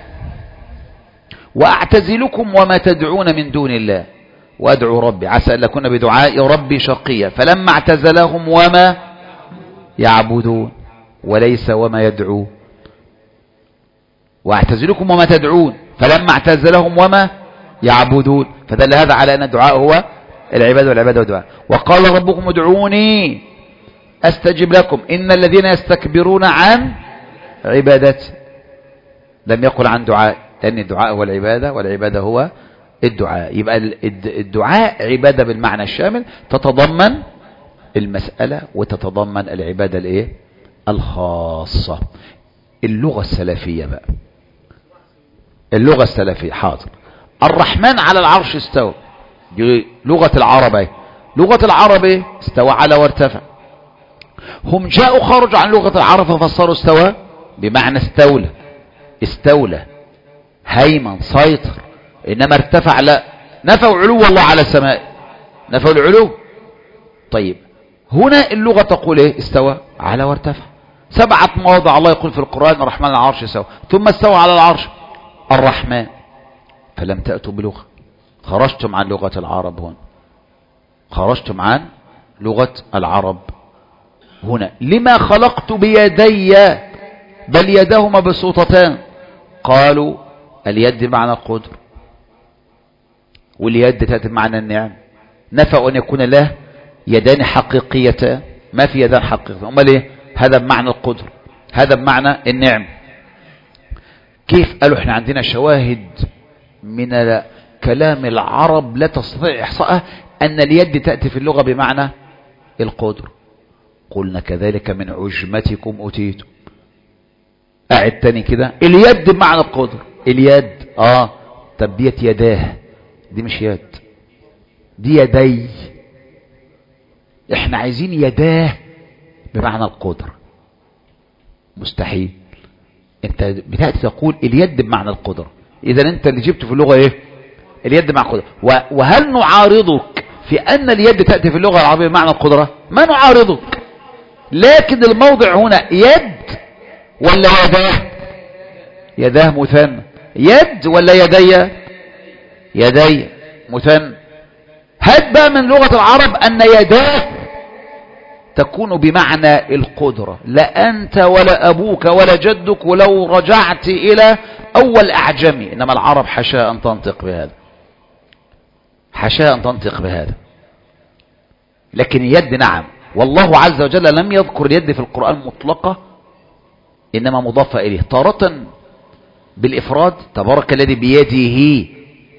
وأعتزلكم وما تدعون من دون الله وأدعو ربي عسى أن أكون بدعاء ربي شقيا فلما اعتزلهم وما يعبدون. وليس وما يدعو. واعتزلكم وما تدعون، فلما اعتزلهم وما يعبدون، فدل هذا على أن الدعاء هو العبادة، والعبادة والدعاء. وقال ربكم ادعوني أستجب لكم إن الذين يستكبرون عن عبادتي. لم يقل عن دعاء، لأن الدعاء هو العبادة والعبادة هو الدعاء. يبقى الدعاء عبادة بالمعنى الشامل، تتضمن المسألة وتتضمن العبادة الايه الخاصة. اللغة السلفية بقى، اللغة السلفية حاضر. الرحمن على العرش استوى، دي لغة العرب. لغة العرب استوى على وارتفع. هم جاءوا خرجوا عن لغة العرب ففسروا استوى بمعنى استولى، استولى هيمن سيطر. انما ارتفع لا، نفوا علو الله على السماء، نفوا العلو. طيب هنا اللغة تقول ايه؟ استوى على وارتفع. 7 مواضع الله يقول في القرآن الرحمن على العرش استوى، ثم استوى على العرش الرحمن. فلم تأتوا بلغة، خرجتم عن لغة العرب هنا، خرجتم عن لغة العرب هنا. لما خلقت بيدي بل يداه مبسوطتان. قالوا اليد بمعنى القدر، واليد تأتي بمعنى النعم. نفوا أن يكون له يدان حقيقيتان، ما في يدان حقيقية. امال ايه؟ هذا بمعنى القدر، هذا بمعنى النعم. كيف؟ قالوا احنا عندنا شواهد من كلام العرب لا تستطيع احصائها ان اليد تأتي في اللغة بمعنى القدر. قلنا كذلك من عجمتكم أتيتم. قاعد تاني كده، اليد بمعنى القدر، اليد تبيت يداه، دي مش يد، دي يدي. احنا عايزين يداه بمعنى القدر، مستحيل. انت بتأتي تقول اليد بمعنى القدر، اذا انت اللي جبته في اللغة ايه؟ اليد بمعنى القدر. وهل نعارضك في ان اليد تأتي في اللغة العربية بمعنى القدرة؟ ما نعارضك، لكن الموضع هنا يد ولا يداه؟ يداه مثنى. يد ولا يدي؟ يدي مثنى. هات بقى من لغة العرب ان يداه تكون بمعنى القدرة. لا أنت ولا أبوك ولا جدك ولو رجعت إلى أول أعجمي، إنما العرب حشاء أن تنطق بهذا، حشاء أن تنطق بهذا. لكن اليد نعم، والله عز وجل لم يذكر اليد في القرآن مطلقة، إنما مضافة إليه، تارة بالإفراد تبارك الذي بيده،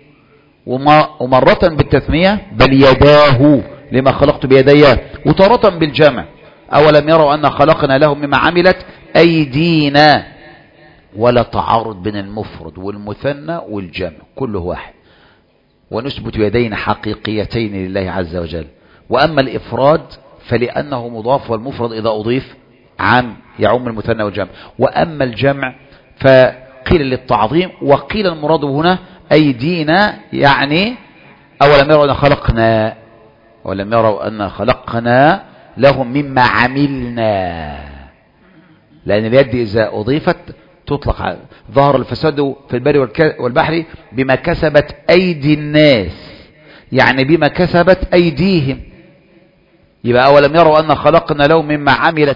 ومرة بالتثنية بل يداه لما خلقت بيدي، وتارة بالجمع أولم يروا أن خلقنا لهم مما عملت أيدينا. ولا تعارض بين المفرد والمثنى والجمع، كله واحد. ونثبت يدين حقيقيتين لله عز وجل. وأما الإفراد فلأنه مضاف، والمفرد إذا أضيف عام يعم المثنى والجمع. وأما الجمع فقيل للتعظيم، وقيل المراد هنا أيدينا، يعني أولم يروا أن خلقنا، ولم يروا أن خلقنا لهم مما عملنا. لأن اليد إذا أضيفت تطلق على ظهر الفساد في البر والبحر بما كسبت أيدي الناس، يعني بما كسبت أيديهم. يبقى أولم يروا أن خلقنا لهم مما عملت.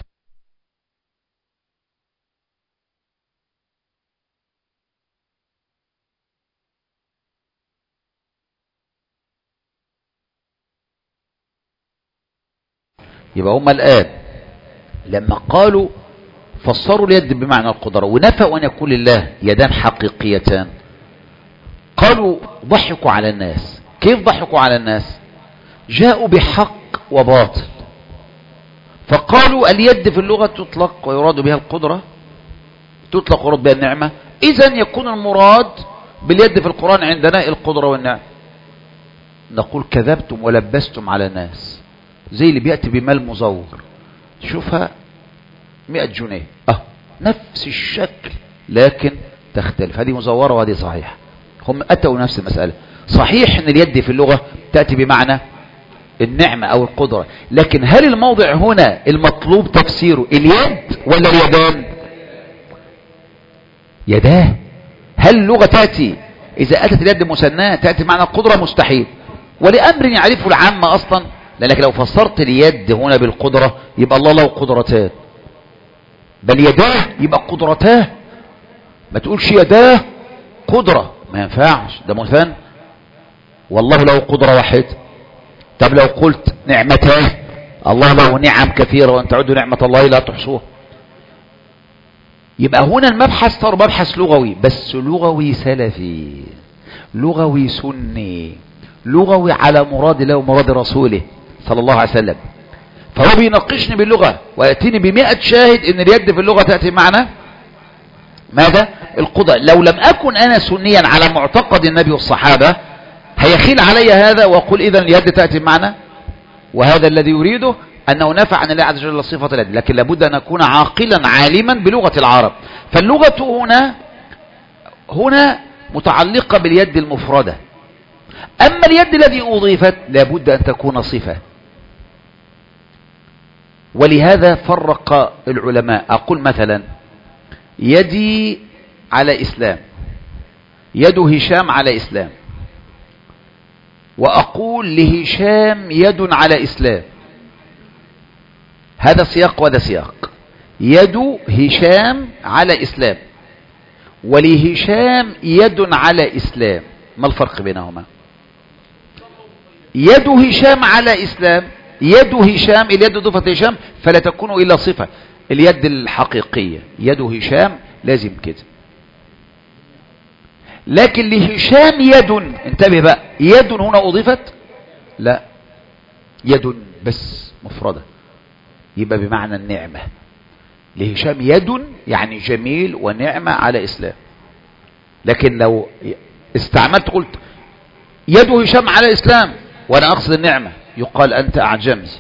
يبقى هم الآن لما قالوا فسروا اليد بمعنى القدرة ونفوا أن يكون لله يدان حقيقيتان، قالوا ضحكوا على الناس. كيف ضحكوا على الناس؟ جاءوا بحق وباطل، فقالوا اليد في اللغة تطلق ويراد بها القدرة، تطلق ويراد بها النعمة، إذن يكون المراد باليد في القرآن عندنا القدرة والنعمة. نقول كذبتم ولبستم على الناس. زي اللي بيأتي بمال مزور، تشوفها 100 جنيه نفس الشكل لكن تختلف، هذه مزورة وهذه صحيح. هم أتوا نفس المسألة. صحيح ان اليد في اللغة تأتي بمعنى النعمة او القدرة، لكن هل الموضع هنا المطلوب تفسيره اليد ولا اليدان؟ يداه. هل اللغة تأتي اذا اتت اليد مثناه تأتي بمعنى القدرة؟ مستحيل. ولأمر يعرفه العامة اصلا، لأنك لو فسرت اليد هنا بالقدرة يبقى الله له قدرتان. بل يداه يبقى قدرتاه، ما تقولش يداه قدرة، ما ينفعش، ده مثال. والله له قدرة واحد. طب لو قلت نعمتاه، الله له نعم كثيرة وان تعدوا نعمة الله لا تحصوها. يبقى هنا المبحث صار مبحث لغوي، بس لغوي سلفي، لغوي سني، لغوي على مراد الله ومراد رسوله صلى الله عليه وسلم. فهو بيناقشني باللغة ويأتيني ب100 شاهد ان اليد في اللغة تأتي معنى ماذا؟ القدرة. لو لم أكن أنا سنيا على معتقد النبي والصحابة هيخيل علي هذا وأقول إذن اليد تأتي معنى، وهذا الذي يريده أنه نفع عن الله عز وجل صفة اليد. لكن لابد أن أكون عاقلا عالما بلغة العرب. فاللغة هنا متعلقة باليد المفردة. أما اليد الذي أضيفت لابد أن تكون صفة. ولهذا فرق العلماء. أقول مثلا يدي على إسلام، يد هشام على إسلام، وأقول لهشام يد على إسلام. هذا سياق وهذا سياق. يد هشام على إسلام ولهشام يد على إسلام. ما الفرق بينهما؟ يد هشام على إسلام، يد هشام، اليد ضفت هشام فلا تكون إلا صفة. اليد الحقيقية يد هشام لازم كده. لكن لهشام يد، انتبه بقى، يد هنا أضيفت؟ لا، يد بس مفردة، يبقى بمعنى النعمة. لهشام يد يعني جميل ونعمة على إسلام. لكن لو استعملت قلت يد هشام على إسلام وأنا أقصد النعمة يقال أنت أعجمت.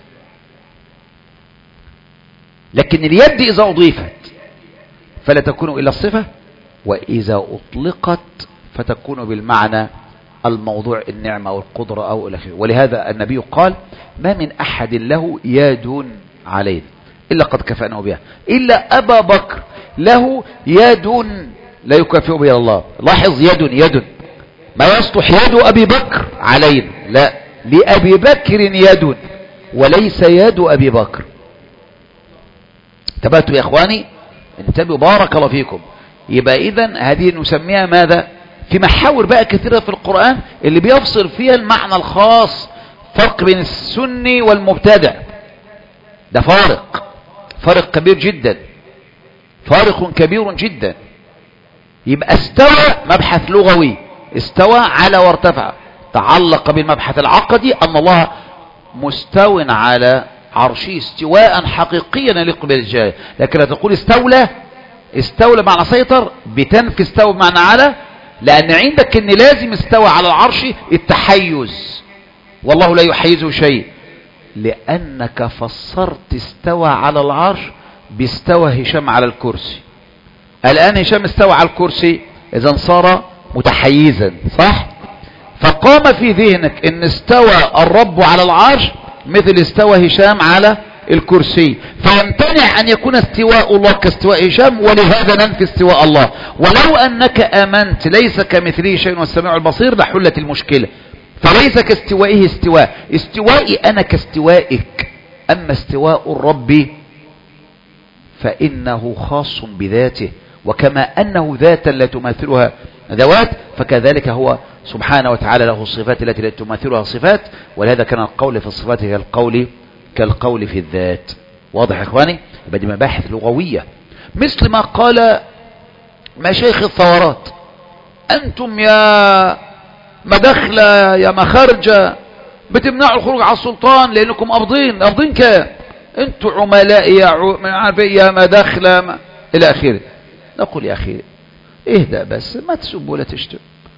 لكن اليد إذا أضيفت فلا تكون إلا الصفة، وإذا أطلقت فتكون بالمعنى الموضوع النعمة أو القدرة أو إلى آخره. ولهذا النبي قال ما من أحد له يد علينا إلا قد كفأناه بها إلا أبا بكر له يد لا يكافئ بها الله. لاحظ يد ما يصلح يد أبي بكر علينا، لا، لأبي بكر يد وليس يد أبي بكر. انتبهتوا يا إخواني؟ انتبهوا بارك الله فيكم. يبقى إذن هذه نسميها ماذا؟ في محاور بقى كثيرة في القرآن اللي بيفصل فيها المعنى الخاص، فرق بين السني والمبتدع. ده فارق كبير جدا، فارق كبير جدا. يبقى استوى مبحث لغوي، استوى على وارتفع، تعلق بالمبحث العقدي أن الله مستو على عرشه استواء حقيقيا يليق بالجلال. لكن لا تقول استولى معنى سيطر، بتنفي استوى بمعنى على، لأن عندك ان لازم استوى على العرش التحيز، والله لا يحيزه شيء، لأنك فسرت استوى على العرش باستوى هشام على الكرسي. الآن هشام استوى على الكرسي إذن صار متحيزا، صح؟ فقام في ذهنك ان استوى الرب على العرش مثل استوى هشام على الكرسي، فيمتنع ان يكون استواء الله كاستواء هشام، ولهذا ننفي استواء الله. ولو انك امنت ليس كمثله شيء والسميع البصير لحلت المشكلة. فليس كاستوائه استوائي انا كاستوائك، اما استواء الرب فانه خاص بذاته، وكما انه ذاتا لا تماثلها ذوات فكذلك هو سبحانه وتعالى له الصفات التي لا تماثلها صفات. ولهذا كان القول في الصفات كالقول في الذات. واضح يا اخواني؟ يبقى دي مباحث لغوية. مثل ما قال مشايخ الثورات انتم يا مداخلة يا مخارجة بتمنعوا الخروج على السلطان لانكم قابضين كام؟ انتوا عملاء يا مداخلة الى اخره. نقول يا اخي اهدأ بس، ما تسب ولا تشتم.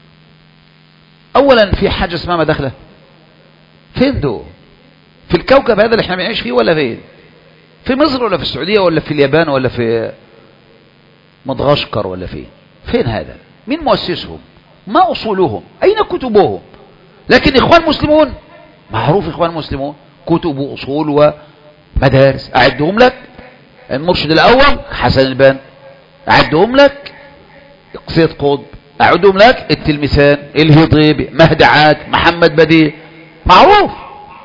اولا في حاجة اسمها مداخلة؟ فين دو؟ في الكوكب هذا اللي احنا بنعيش فيه ولا فين؟ في مصر ولا في السعودية ولا في اليابان ولا في مدغشقر ولا فين هذا؟ مين مؤسسهم؟ ما اصولهم؟ اين كتبهم؟ لكن اخوان مسلمون معروف، اخوان مسلمون كتب واصول ومدارس. اعدهم لك المرشد الاول حسن البنا، اعدهم لك قصيد قطب، اعدهم لك التلمسان، الهضيبي، مهدي عاد، محمد بديع، معروف.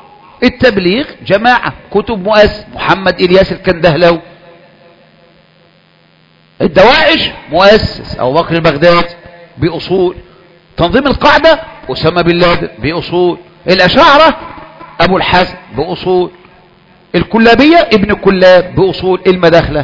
التبليغ جماعة، كتب مؤسس محمد إلياس الكندهلوي، الدواعش مؤسس أبو بكر البغدادي بأصول. تنظيم القاعدة أسامة بن لادن بأصول. الأشاعرة أبو الحسن بأصول. الكلابية ابن كلاب بأصول. المداخلة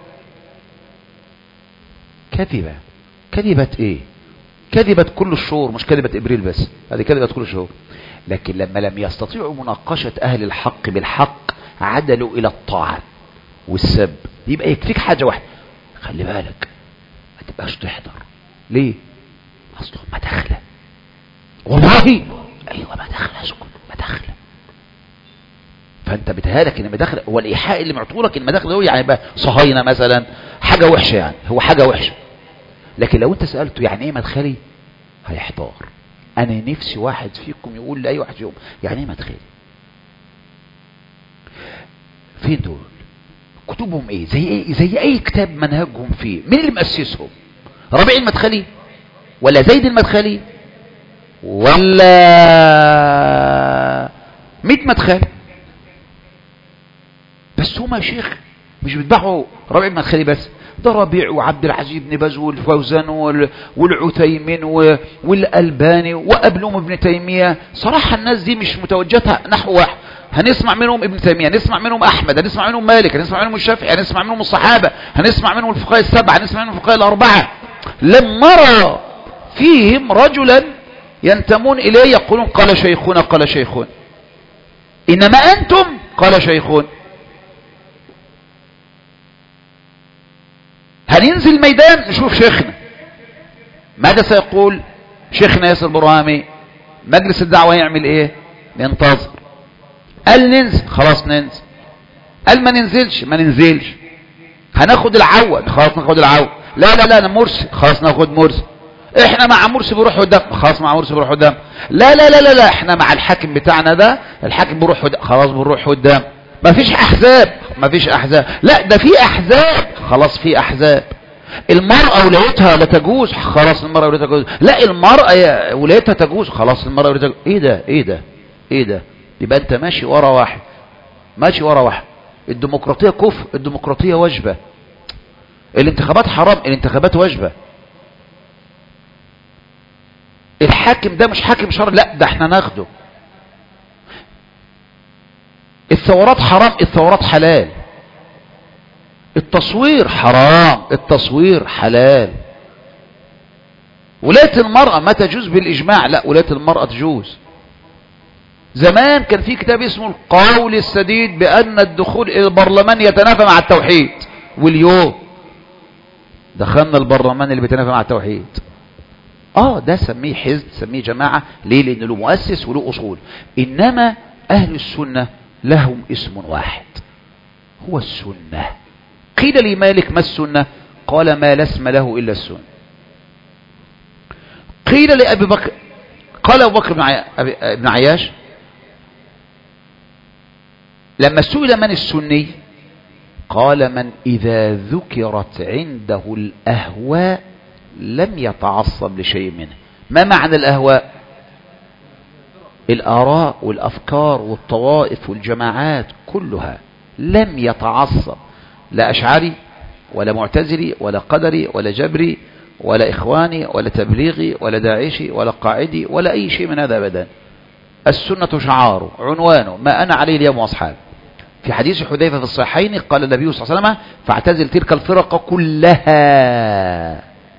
كذبة. كذبة ايه؟ كذبة كل الشهور، مش كذبة ابريل بس، هذه كذبة كل الشهور. لكن لما لم يستطيعوا مناقشة اهل الحق بالحق عدلوا الى الطاعة والسب. يبقى يكفيك حاجة واحدة، خلي بالك ما تبقاش تحضر. ليه؟ اصله مداخلة. والله ايوه مداخلة، اسكت مداخلة. فانت بتهالك ان المداخلة هو الايحاء اللي معطولك. المداخلة هو يعني بقى صهاينة مثلا، حاجة وحشة، يعني هو حاجة وحشة. لكن لو انت سألته يعني ايه مدخلي هيحتار. انا نفسي واحد فيكم يقول لأي واحد فيهم يعني ايه مدخلي. فين دول؟ كتبهم ايه؟ زي اي كتاب منهجهم فيه. مين اللي مؤسسهم؟ ربيع المدخلي ولا زيد المدخلي ولا 100 مدخلي؟ بس هما يا شيخ مش بيتبعوا ربيع المدخلي بس، ده ربيع وعبد العزيز بن باز والفوزان والعثيمين والألباني وقبلهم ابن تيمية. صراحة الناس دي مش متوجهة نحو واحد. هنسمع منهم ابن تيمية، هنسمع منهم أحمد، هنسمع منهم مالك، هنسمع منهم الشافعي، هنسمع منهم الصحابة، هنسمع منهم الفقهاء السبعة، هنسمع منهم الفقهاء الأربعة. لم نرى فيهم رجلا ينتمون إليه يقولون قال شيخنا قال شيخنا، إنما أنتم قال شيخون. هننزل الميدان نشوف شيخنا ماذا سيقول. شيخنا ياسر برهامي مجلس الدعوة يعمل ايه؟ ننتظر. قال ننزل خلاص ننزل، قال ما ننزلش ما ننزلش. هناخد العوة خلاص ناخد العوة. لا لا لا انا مرسي خلاص ناخد مرسي. احنا مع مرسي بروح قدام خلاص مع مرسي بروح قدام. لا لا لا لا لا احنا مع الحاكم بتاعنا ده، الحاكم بروح قدام خلاص بنروح قدام. ما فيش احزاب، ما فيش احزاب. لا ده في احزاب خلاص في احزاب. المرأة ولايتها لا تجوز خلاص المرأة ولايتها تجوز. لا المرأة ولايتها تجوز خلاص المرأة ولايتها تجوز. ايه ده ايه ده ايه ده؟ يبقى انت ماشي ورا واحد، ماشي ورا واحد. الديمقراطية كفر، الديمقراطية واجبة. الانتخابات حرام، الانتخابات واجبة. الحاكم ده مش حاكم شرعي، لا ده احنا ناخده. الثورات حرام، الثورات حلال. التصوير حرام، التصوير حلال. ولاية المرأة ما تجوز بالإجماع، لا ولاية المرأة تجوز. زمان كان في كتاب اسمه القول السديد بأن الدخول إلى البرلمان يتنافى مع التوحيد، واليوم دخلنا البرلمان اللي بيتنافى مع التوحيد. ده سميه حزب، سميه جماعة. ليه؟ لأن له مؤسس وله أصول. إنما أهل السنة لهم اسم واحد هو السنة. قيل لي مالك ما السنة؟ قال ما لا اسم له إلا السنة. قيل لأبي بكر، قال أبو بكر بن عياش لما سئل من السني قال من إذا ذكرت عنده الأهواء لم يتعصب لشيء منه. ما معنى الأهواء؟ الآراء والأفكار والطوائف والجماعات كلها. لم يتعصب، لا أشعري ولا معتزلي ولا قدري ولا جبري ولا إخواني ولا تبليغي ولا داعشي ولا قاعدي ولا أي شيء من هذا أبدا. السنة شعاره عنوانه ما أنا عليه اليوم وأصحابي. في حديث حذيفة في الصحيحين قال النبي صلى الله عليه وسلم فاعتزل تلك الفرق كلها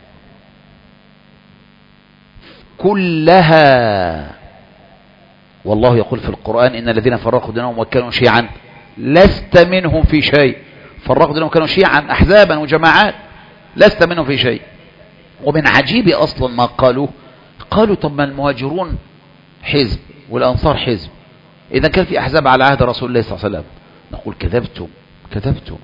كلها. والله يقول في القرآن إن الذين فرقوا دينهم وكانوا شيعا لست منهم في شيء. فرقوا دينهم كانوا شيعا أحزابا وجماعات، لست منهم في شيء. ومن عجيب أصلا ما قالوا طب ما المهاجرون حزب والأنصار حزب، إذا كان في أحزاب على عهد رسول الله صلى الله عليه وسلم. نقول كذبتم كذبتم.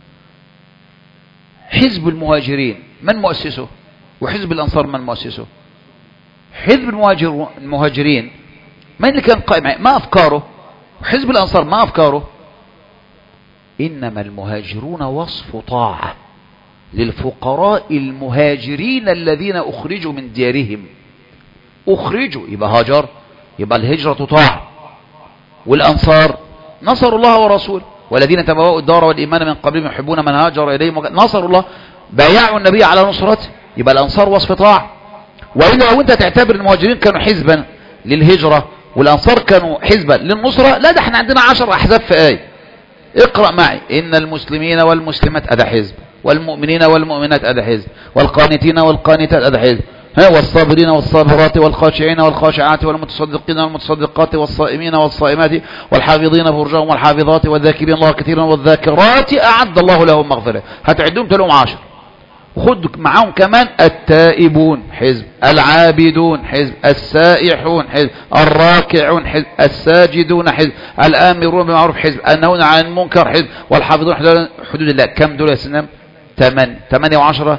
حزب المهاجرين من مؤسسه؟ وحزب الأنصار من مؤسسه؟ حزب المهاجرين من اللي كان قائم؟ ما أفكاره؟ وحزب الأنصار ما أفكاره؟ إنما المهاجرون وصف طاعة للفقراء المهاجرين الذين أخرجوا من ديارهم. أخرجوا يبقى هاجر، يبقى الهجرة طاعة. والأنصار نصروا الله ورسوله والذين تبوأوا الدار والإيمان من قبلهم يحبون من هاجر إليهم. نصروا الله بايعوا النبي على نصرته، يبقى الأنصار وصف طاعة. وإلا لو أنت تعتبر المهاجرين كانوا حزبا للهجرة والأنصار كانوا حزبا للنصرة، لا، ده احنا عندنا 10 أحزاب في آية. اقرأ معي: إن المسلمين والمسلمات أدى حزب، والمؤمنين والمؤمنات أدى حزب، والقانتين والقانتات أدى حزب، والصابرين والصابرات والخاشعين والخاشعات والمتصدقين والمتصدقات والصائمين والصائمات والحافظين فروجهم والحافظات والذاكرين الله كثيرا والذاكرات أعد الله لهم مغفرة. هتعدهم تلهم 10. خد معاهم كمان: التائبون حزب، العابدون حزب، السائحون حزب، الراكعون حزب، الساجدون حزب، الآمرون بالمعروف حزب، النهون عن المنكر حزب، والحافظون حدود الله. كم دول يا سنام؟ 8 و10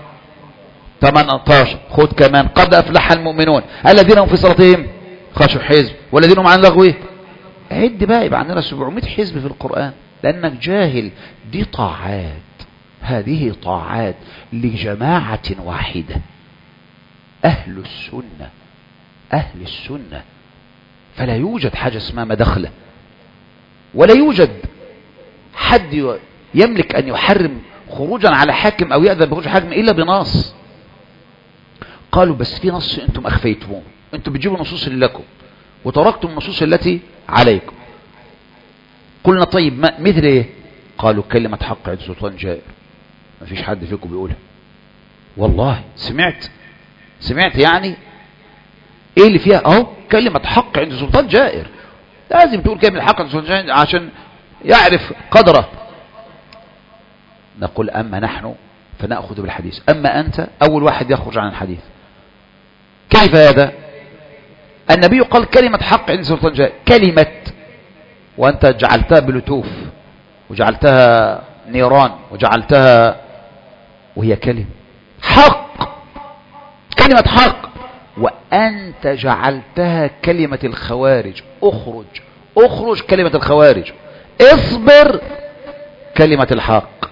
18. خد كمان: قد أفلح المؤمنون الذين هم في صلاتهم خاشعون حزب، والذين هم عن اللغو. عد بقى، يبقى عندنا 700 حزب في القرآن. لأنك جاهل. دي طاعات، هذه طاعات لجماعة واحدة، أهل السنة، أهل السنة. فلا يوجد حاجة اسمها مدخلة، ولا يوجد حد يملك أن يحرم خروجا على حاكم أو يأذن بخروج حاكم إلا بنص. قالوا: بس في نص أنتم أخفيتموه، أنتم بتجيبوا النصوص اللي لكم وتركتم النصوص التي عليكم. قلنا: طيب مثل إيه؟ قالوا: كلمة حق عند سلطان جائر. ما فيش حد فيكم بيقولها. والله سمعت يعني ايه اللي فيها؟ اهو كلمة حق عند سلطان جائر. لازم تقول كلمة حق عند سلطان جائر عشان يعرف قدره. نقول: اما نحن فنأخذ بالحديث، اما انت اول واحد يخرج عن الحديث. كيف هذا؟ النبي قال كلمة حق عند سلطان جائر، كلمة، وانت جعلتها بلوتوف وجعلتها نيران وجعلتها، وهي كلمة حق، كلمة حق. وأنت جعلتها كلمة الخوارج. اخرج كلمة الخوارج. اصبر كلمة الحق.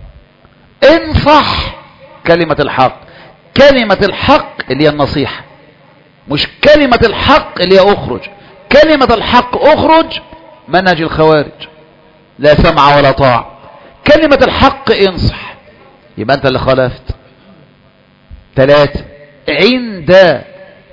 انصح كلمة الحق. كلمة الحق اللي هي النصيحة، مش كلمة الحق اللي هي اخرج. كلمة الحق اخرج منهج الخوارج، لا سمع ولا طاعة. كلمة الحق انصح، يبقى انت اللي خالفت. 3: عند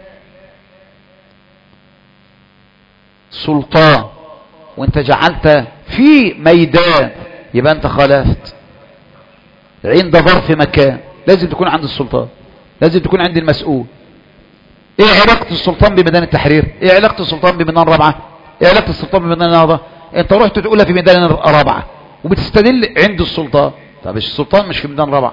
سلطان وانت جعلت في ميدان، يبقى انت خالفت. عند ظرف مكان، لازم تكون عند السلطان، لازم تكون عند المسؤول. ايه علاقة السلطان بميدان التحرير؟ ايه علاقة السلطان بميدان رابعة؟ ايه علاقة السلطان بميدان النهضة؟ انت رحت تقولها في ميدان رابعة وبتستدل عند السلطان. طب السلطان مش في ميدان رابعة،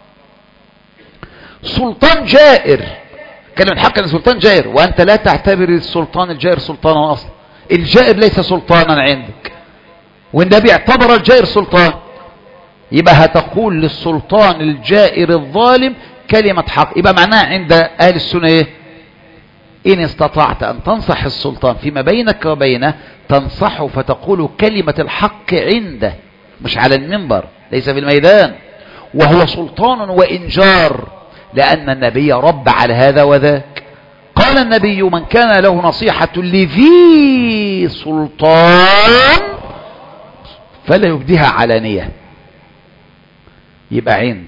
سلطان جائر. كلمة حق عن سلطان جائر، وانت لا تعتبر السلطان الجائر سلطانا اصلا. الجائر ليس سلطانا عندك، والنبي اعتبر الجائر سلطان. يبقى هتقول للسلطان الجائر الظالم كلمة حق. يبقى معناها عند اهل السنة ايه؟ ان استطعت ان تنصح السلطان فيما بينك وبينه، تنصحه فتقول كلمة الحق عنده، مش على المنبر، ليس في الميدان. وهو سلطان وإن جار، لأن النبي رب على هذا وذاك. قال النبي: من كان له نصيحة لذي سلطان فلا يبديها علانية. يبقى عند.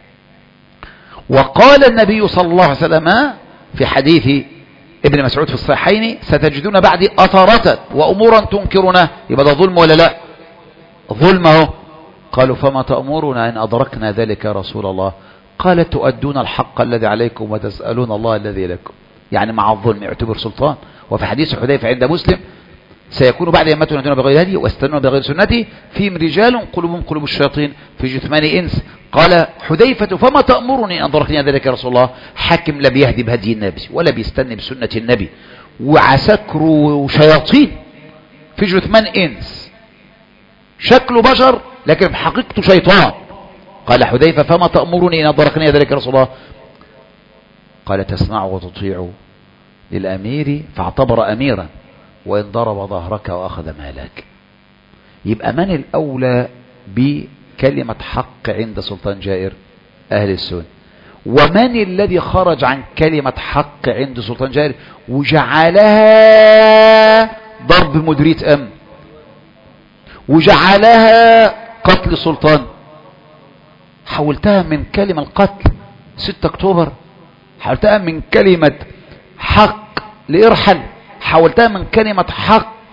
وقال النبي صلى الله عليه وسلم في حديث ابن مسعود في الصحيحين: ستجدون بعدي أثرة وأمورا تنكرنا. يبقى ده ظلم ولا لا؟ ظلم اهو. قالوا: فما تأمرنا إن أدركنا ذلك يا رسول الله؟ قال: تؤدون الحق الذي عليكم وتسألون الله الذي لكم. يعني مع الظلم يعتبر سلطان. وفي حديث حذيفة عند مسلم: سيكون بعد أئمة يهدون بغير هدي ويستنون بغير سنتي، فيهم رجال قلوبهم قلوب الشياطين في جثمان إنس. قال حذيفة: فما تأمرني أن أدركني ذلك يا رسول الله؟ حاكم لا بيهدي بهدي النبي ولا بيستني بسنة النبي، وعسكر وشياطين في جثمان إنس، شكله بشر لكن حقيقته شيطان. قال حذيفة: فما تأمرني إن أدركني ذلك يا رسول الله؟ قال: تسمع وتطيع للأمير فاعتبر أميرا وإن ضرب ظهرك وأخذ مالك. يبقى من الأولى بكلمة حق عند سلطان جائر؟ أهل السنة. ومن الذي خرج عن كلمة حق عند سلطان جائر وجعلها ضرب مديرية أمن وجعلها قتل سلطان؟ حولتها من كلمة القتل 6 أكتوبر، حولتها من كلمة حق لإرحل، حولتها من كلمة حق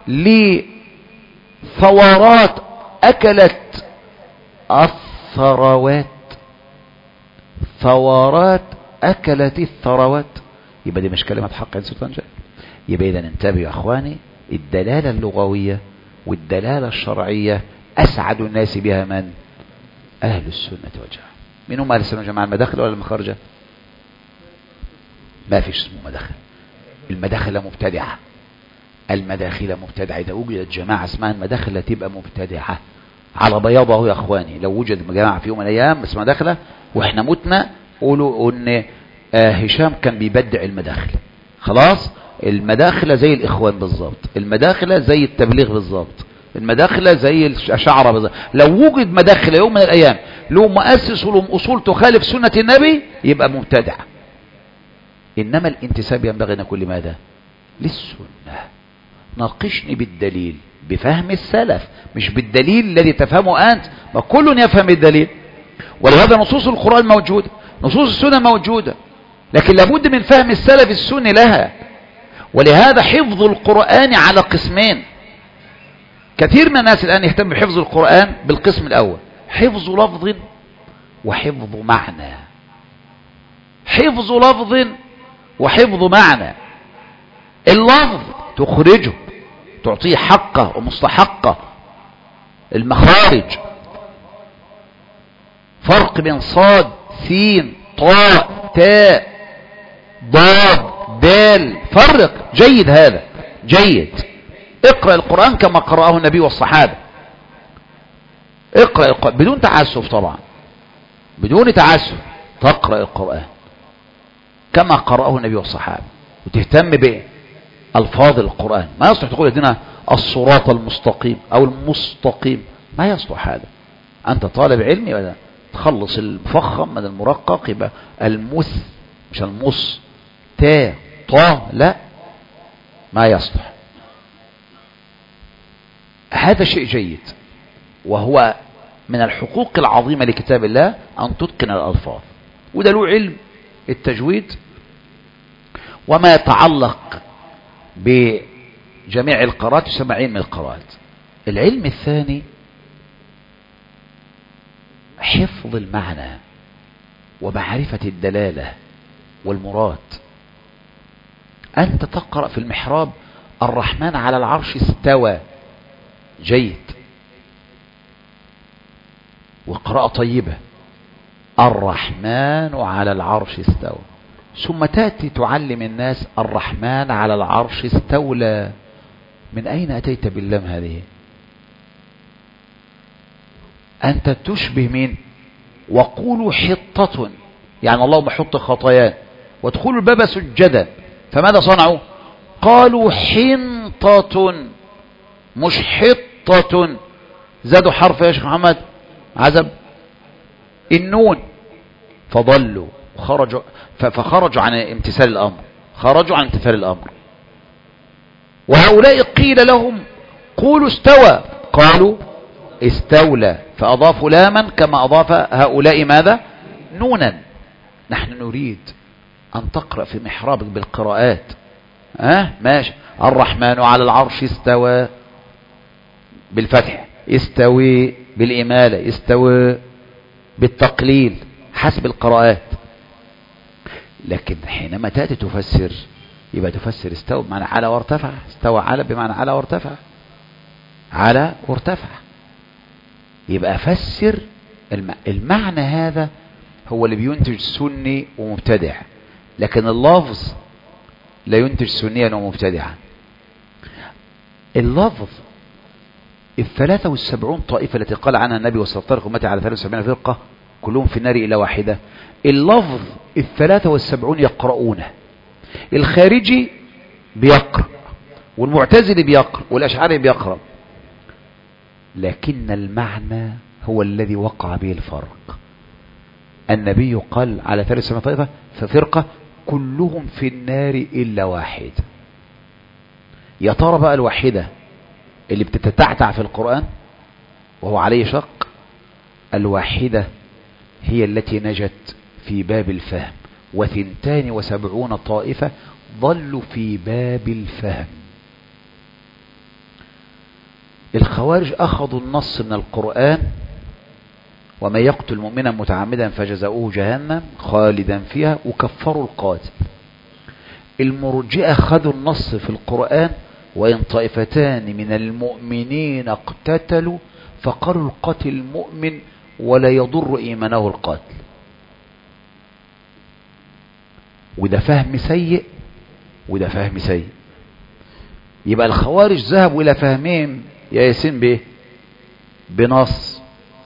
لثورات أكلت الثروات، ثورات أكلت الثروات. يبقى دي مش كلمة حق يا سلطان جاي. يبقى إذا انتبهوا يا أخواني، الدلالة اللغوية والدلالة الشرعية أسعد الناس بها من؟ أهل السنة والجماعة. من هم أهل السنة والجماعة؟ المداخل ولا المخارجة؟ ما فيش اسمه مداخل. المداخل مبتدعة، المداخل مبتدعة. إذا وجدت جماعة اسمها المداخل تبقى مبتدعة على بياضه يا أخواني. لو وجد جماعة في يوم من الأيام بس مداخلة وإحنا متنا قولوا أن هشام كان بيبدع المداخل. خلاص، المداخلة زي الإخوان بالضبط، المداخلة زي التبليغ بالضبط، المداخلة زي الأشاعرة بالضبط. لو وجد مداخلة يوم من الأيام له مؤسس ولهم أصول تخالف سنة النبي يبقى مبتدع. إنما الانتساب ينبغي أن يكون لماذا؟ للسنة. ناقشني بالدليل بفهم السلف، مش بالدليل الذي تفهمه أنت. ما كل يفهم الدليل. ولهذا نصوص القرآن موجودة، نصوص السنة موجودة، لكن لابد من فهم السلف السني لها. ولهذا حفظ القرآن على قسمين. كثير من الناس الآن يهتم بحفظ القرآن بالقسم الأول، حفظ لفظ وحفظ معنى. حفظ لفظ وحفظ معنى. اللفظ تخرجه، تعطيه حقه ومستحقه، المخارج، فرق بين صاد سين طاء تاء ضاد دال، فرق جيد. هذا جيد. اقرأ القرآن كما قرأه النبي والصحابة. اقرأ القرآن بدون تعسف طبعا، بدون تعسف. تقرأ القرآن كما قرأه النبي والصحابة وتهتم بألفاظ القرآن. ما يصلح تقول لدينا الصراط المستقيم أو المستقيم، ما يصلح هذا. أنت طالب علم يبقى تخلص المفخم من المرقق، يبقى المث مش المص تا طا، لا، ما يصلح. هذا شيء جيد، وهو من الحقوق العظيمة لكتاب الله أن تتقن الألفاظ، وده له علم التجويد وما يتعلق بجميع القراءات يسمى علم القراءات. العلم الثاني حفظ المعنى ومعرفة الدلالة والمراد. أنت تقرأ في المحراب الرحمن على العرش استوى، جيد، وقراءة طيبة، الرحمن على العرش استوى. ثم تأتي تعلم الناس الرحمن على العرش استولى. من أين أتيت باللام هذه؟ أنت تشبه مين؟ وقولوا حطة، يعني اللهم حط خطايانا، وادخلوا الباب سجدا. فماذا صنعوا؟ قالوا حنطة مش حطة. زادوا حرف يا شيخ محمد عزب النون، فضلوا فخرجوا عن امتثال الأمر، خرجوا عن امتثال الأمر. وهؤلاء قيل لهم قولوا استوى، قالوا استولى، فأضافوا لاما كما أضاف هؤلاء ماذا؟ نونا. نحن نريد أن تقرأ في محرابك بالقراءات. ماشي. الرحمن على العرش استوى بالفتح، استوي بالإمالة، استوى بالتقليل، حسب القراءات. لكن حينما تأتي تفسر يبقى تفسر استوى بمعنى على وارتفع، استوى على بمعنى على وارتفع، على وارتفع. يبقى فسر المعنى. هذا هو اللي بينتج سني ومبتدع، لكن اللفظ لا ينتج سنيا ومبتدعا. اللفظ 73 طائفة التي قال عنها النبي وستفترق أمتي على 73 فرقة كلهم في النار إلا واحدة. اللفظ 73 يقرؤونه. الخارجي بيقرأ، والمعتزلي بيقرأ، والأشعري بيقرأ، لكن المعنى هو الذي وقع به الفرق. النبي قال على 73 طائفة ففرقة كلهم في النار إلا واحد. يا ترى بقى الواحدة اللي بتتتعتع في القرآن وهو عليه شق، الواحدة هي التي نجت في باب الفهم، 72 طائفة ضلوا في باب الفهم. الخوارج أخذوا النص من القرآن: ومن يقتل مؤمنا متعمدا فجزاؤه جهنم خالدا فيها، وكفروا القاتل. المرجئة خذوا النص في القرآن: وإن طائفتان من المؤمنين اقتتلوا فقالوا القاتل مؤمن ولا يضر إيمانه القاتل. وده فهم سيء وده فهم سيء. يبقى الخوارج ذهبوا إلى فهمهم يا ياسين بإيه؟ بنص.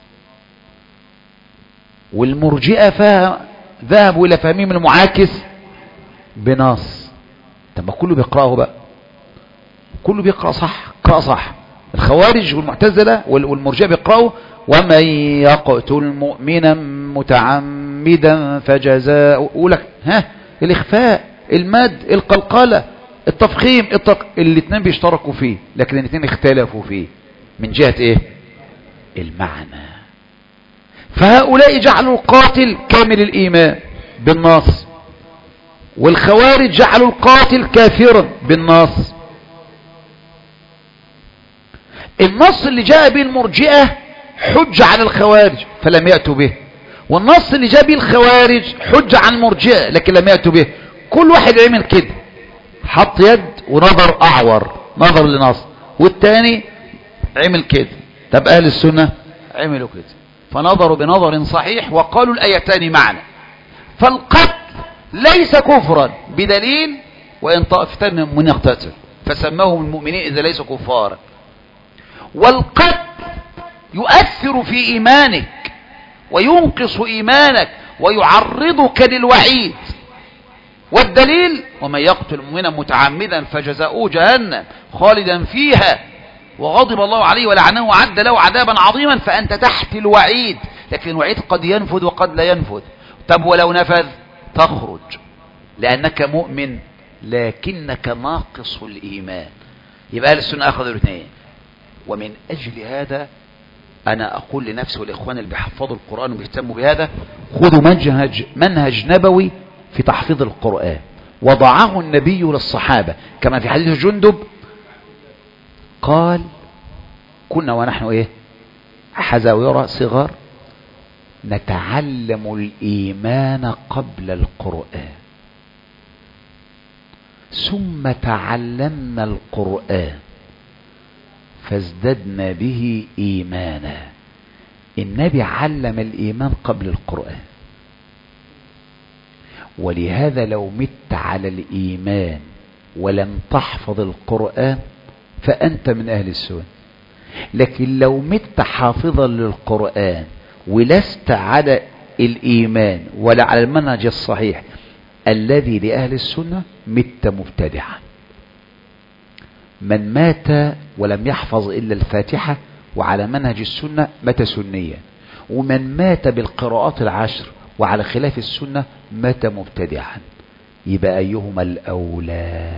والمرجئة ذهبوا إلى فهمهم المعاكس بنص. طب ما كله بيقرأه بقى، كله بيقرأ صح، قرأ صح. الخوارج والمعتزلة والمرجئة بيقرأوا: ومن يقتل مؤمنا متعمدا فجزاؤه. يقول لك ها، الإخفاء، المد، القلقلة، التفخيم، الاثنين بيشتركوا فيه، لكن الاثنين اختلفوا فيه من جهة ايه؟ المعنى. فهؤلاء جعلوا القاتل كامل الإيمان بالنص، والخوارج جعلوا القاتل كافرا بالنص. النص اللي جاء به المرجئة حج على الخوارج فلم يأتوا به، والنص اللي جاء به الخوارج حج عن المرجئة لكن لم يأتوا به. كل واحد عمل كده، حط يد ونظر أعور، نظر لنص، والتاني عمل كده. طب أهل السنة عملوا كده، فنظروا بنظر صحيح وقالوا الآيتان معنى. فالقتل ليس كفرا بدليل: وإن طائفتان من يقتتل فسماهم المؤمنين إذا ليسوا كفارا. والقتل يؤثر في إيمانك وينقص إيمانك ويعرضك للوعيد. والدليل: ومن يقتل مؤمنا متعمدا فجزاؤه جهنم خالدا فيها وغضب الله عليه ولعنه وعد له عذابا عظيما. فأنت تحت الوعيد، لكن الوعيد قد ينفذ وقد لا ينفذ. طب ولو نفذ تخرج لأنك مؤمن لكنك ناقص الإيمان. يبقى أهل السنة أخذوا الاثنين. ومن أجل هذا أنا أقول لنفسي والإخوان اللي بيحفظوا القرآن وبيهتموا بهذا: خذوا منهج نبوي في تحفيظ القرآن. وضعه النبي للصحابة كما في حديث جندب قال: كنا ونحن ايه؟ حزاوير صغار نتعلم الإيمان قبل القرآن، ثم تعلمنا القرآن فازددنا به إيمانا. النبي علم الإيمان قبل القرآن. ولهذا لو مت على الإيمان ولم تحفظ القرآن فأنت من أهل السنة. لكن لو مت حافظا للقرآن ولست على الإيمان ولا على المنهج الصحيح الذي لأهل السنة مت مبتدعا. من مات ولم يحفظ إلا الفاتحة وعلى منهج السنة مات سنيا، ومن مات بالقراءات العشر وعلى خلاف السنة مات مبتدعا. يبقى أيهما الأولى؟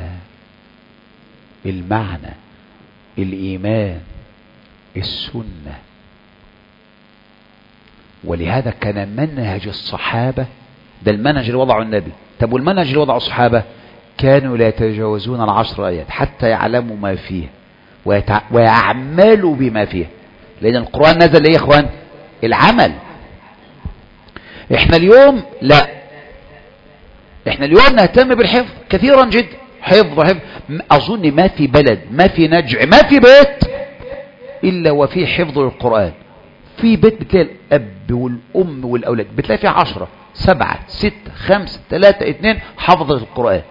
المعنى، الإيمان، السنة. ولهذا كان منهج الصحابة ده المنهج اللي وضعه النبي. طب والمنهج اللي وضعه الصحابة كانوا لا يتجاوزون 10 آيات حتى يعلموا ما فيه ويعملوا بما فيه، لأن القرآن نزل ليه يا إخوان؟ العمل. احنا اليوم لا، احنا اليوم نهتم بالحفظ كثيرا جدا، حفظ. أظن ما في بلد، ما في نجع، ما في بيت إلا وفيه حفظ للقرآن. في بيت بتلاقي الأب والأم والأولاد بتلاقي فيه 10 7 6 5 3 2 حفظ القرآن.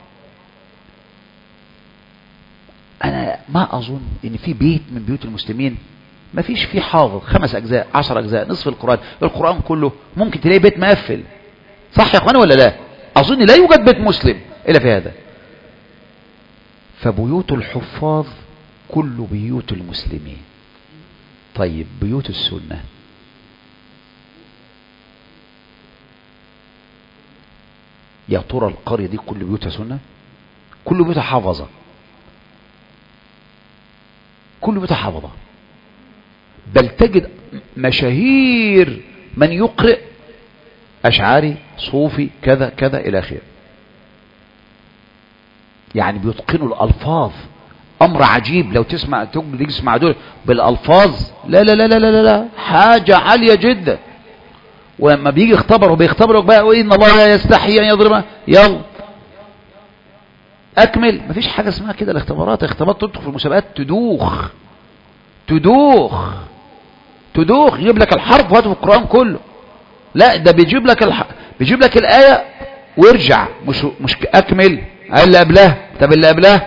أنا ما أظن إن في بيت من بيوت المسلمين ما فيش فيه حافظ 5 أجزاء 10 أجزاء نصف القرآن كله. ممكن تلاقي بيت مقفل، صح يا أخواني ولا لا؟ أظن لا يوجد بيت مسلم إلا في هذا. فبيوت الحفاظ كل بيوت المسلمين. طيب بيوت السنة، يا ترى القرية دي كل بيوتها سنة؟ كل بيوتها حافظة، كل بيوتها حافظة. بل تجد مشاهير من يقرئ أشعري، صوفي، كذا كذا إلى آخره. يعني بيتقنوا الألفاظ، أمر عجيب. لو تسمع دول بالألفاظ، لا لا لا لا لا لا، حاجة عالية جدا. ولما بيجي يختبروا بقى إن الله لا يستحي أن يضرب، يلا أكمل. مفيش حاجة اسمها كده. الاختبارات تدخل في المسابقات تدوخ يجيب لك الحرف وهاته في القرآن كله. لا، ده بيجيب لك الآية ويرجع، مش أكمل اللي قبلها. طب اللي قبلها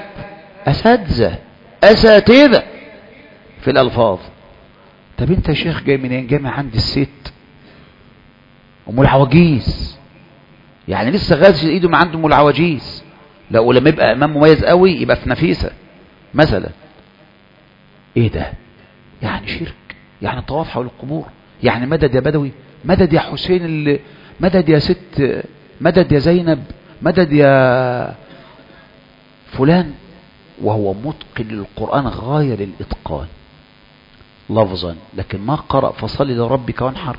أساتذة في الألفاظ. طب انت يا شيخ جاي منين؟ جاي من عند الست أم العواجيز، يعني لسه غازل ايده من عند أم العواجيز. لا، ولما يبقى امام مميز قوي يبقى في نفيسة مثلا. ايه ده؟ يعني شرك، يعني طواف حول القبور، يعني مدد يا بدوي، مدد يا حسين، مدد يا ست، مدد يا زينب، مدد يا فلان. وهو متقن للقرآن غاية للإتقان لفظا، لكن ما قرأ فصل لربك وانحر.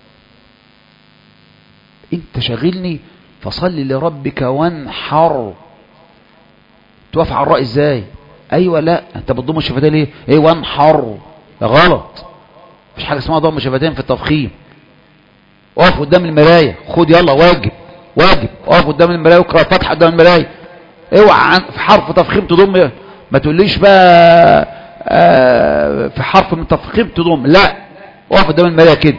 انت شاغلني فصل لربك وانحر، توقف على الراء ازاي؟ ايوه، لا انت بتضم الشفتين ليه؟ ايه وانحر؟ غلط. مفيش حاجه اسمها ضم شفتين في التفخيم. اقف قدام المرايه، خد يلا واجب اقف قدام المرايه واقرا فتحه قدام المرايه. اوعى في حرف تفخيم تضم، ما تقوليش بقى في حرف من تفخيم تضم، لا، اقف قدام المرايه كده.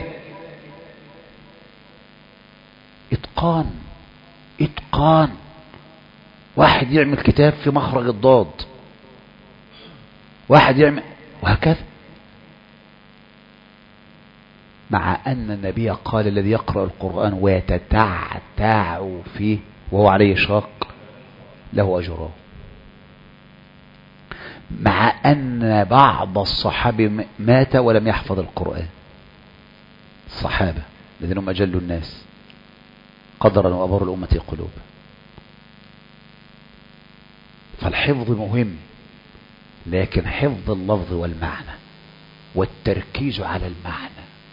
اتقان. واحد يعمل كتاب في مخرج الضاد، واحد يعمل وهكذا. مع أن النبي قال الذي يقرأ القرآن ويتتعتع فيه وهو عليه شاق له أجران. مع أن بعض الصحابة مات ولم يحفظ القرآن، الصحابة الذين هم أجل الناس قدرا وأبر الأمة قلوبا. فالحفظ مهم، لكن حفظ اللفظ والمعنى والتركيز على المعنى.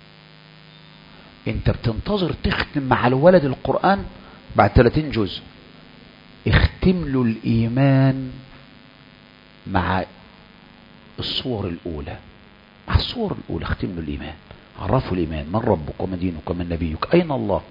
انت بتنتظر تختم مع الولد القرآن بعد 30 جزء، اختم له الإيمان مع الصور الأولى، اختم له الإيمان، عرفه الإيمان، من ربك ومن دينك ومن نبيك، أين الله،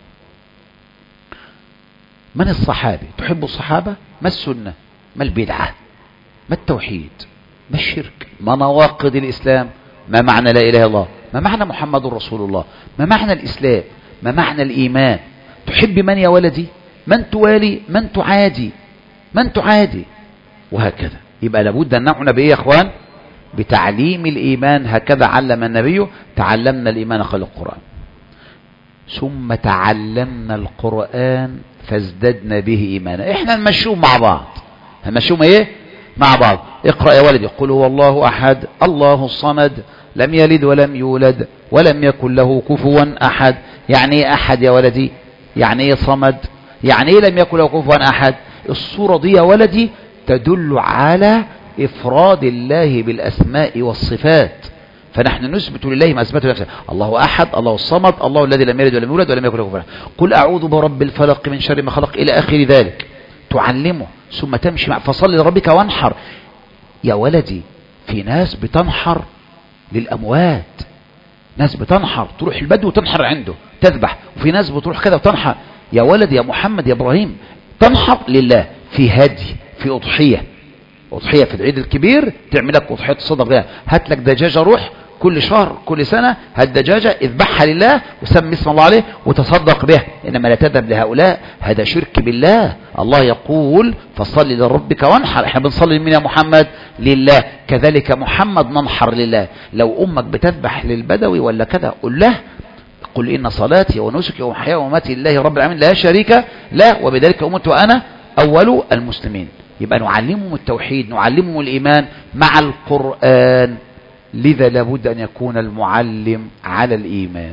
من الصحابة، تحب الصحابة، ما السنة، ما البدعة، ما التوحيد، ما الشرك، ما نواقض الإسلام، ما معنى لا إله إلا الله، ما معنى محمد رسول الله، ما معنى الإسلام، ما معنى الإيمان، تحب من يا ولدي، من توالي، من تعادي وهكذا. يبقى لابد أن نعنى بإيه يا أخوان؟ بتعليم الإيمان. هكذا علم النبي، تعلمنا الإيمان خلق القرآن، ثم تعلمنا القرآن فازددنا به إيمانا. احنا نمشيهم مع بعض، هنمشيهم ايه مع بعض. اقرأ يا ولدي، قل هو الله أحد الله الصمد لم يلد ولم يولد ولم يكن له كفوا أحد. يعني ايه أحد يا ولدي؟ يعني ايه صمد؟ يعني ايه لم يكن له كفوا أحد؟ الصورة دي يا ولدي تدل على إفراد الله بالأسماء والصفات. فنحن نثبت لله ما أثبته لنفسه، الله أحد الله الصمد الله الذي لم يلد ولم يولد ولم يكن له كفوا أحد. قل أعوذ برب الفلق من شر ما خلق إلى آخر ذلك. تعلمه ثم تمشي مع فصل لربك وانحر. يا ولدي في ناس بتنحر للأموات، ناس بتنحر تروح البدو وتنحر عنده تذبح، وفي ناس بتروح كذا وتنحر. يا ولدي يا محمد يا إبراهيم، تنحر لله في هدي، في أضحية في العيد الكبير تعمل لك أضحية تصدق بها. هات لك دجاجة، روح كل شهر كل سنة هات دجاجة اذبحها لله وسمي اسم الله عليه وتصدق بها. إنما لا تذهب لهؤلاء، هذا شرك بالله. الله يقول فصل لربك وانحر. احنا بنصلي لمين يا محمد؟ لله. كذلك محمد ننحر لله. لو أمك بتذبح للبدوي ولا كذا قل له قل إن صلاتي ونسكي ومحياي ومماتي لله رب العالمين لا شريك له وبذلك أمرت وأنا أول المسلمين. يبقى نعلمهم التوحيد، نعلمهم الإيمان مع القرآن. لذا لابد أن يكون المعلم على الإيمان،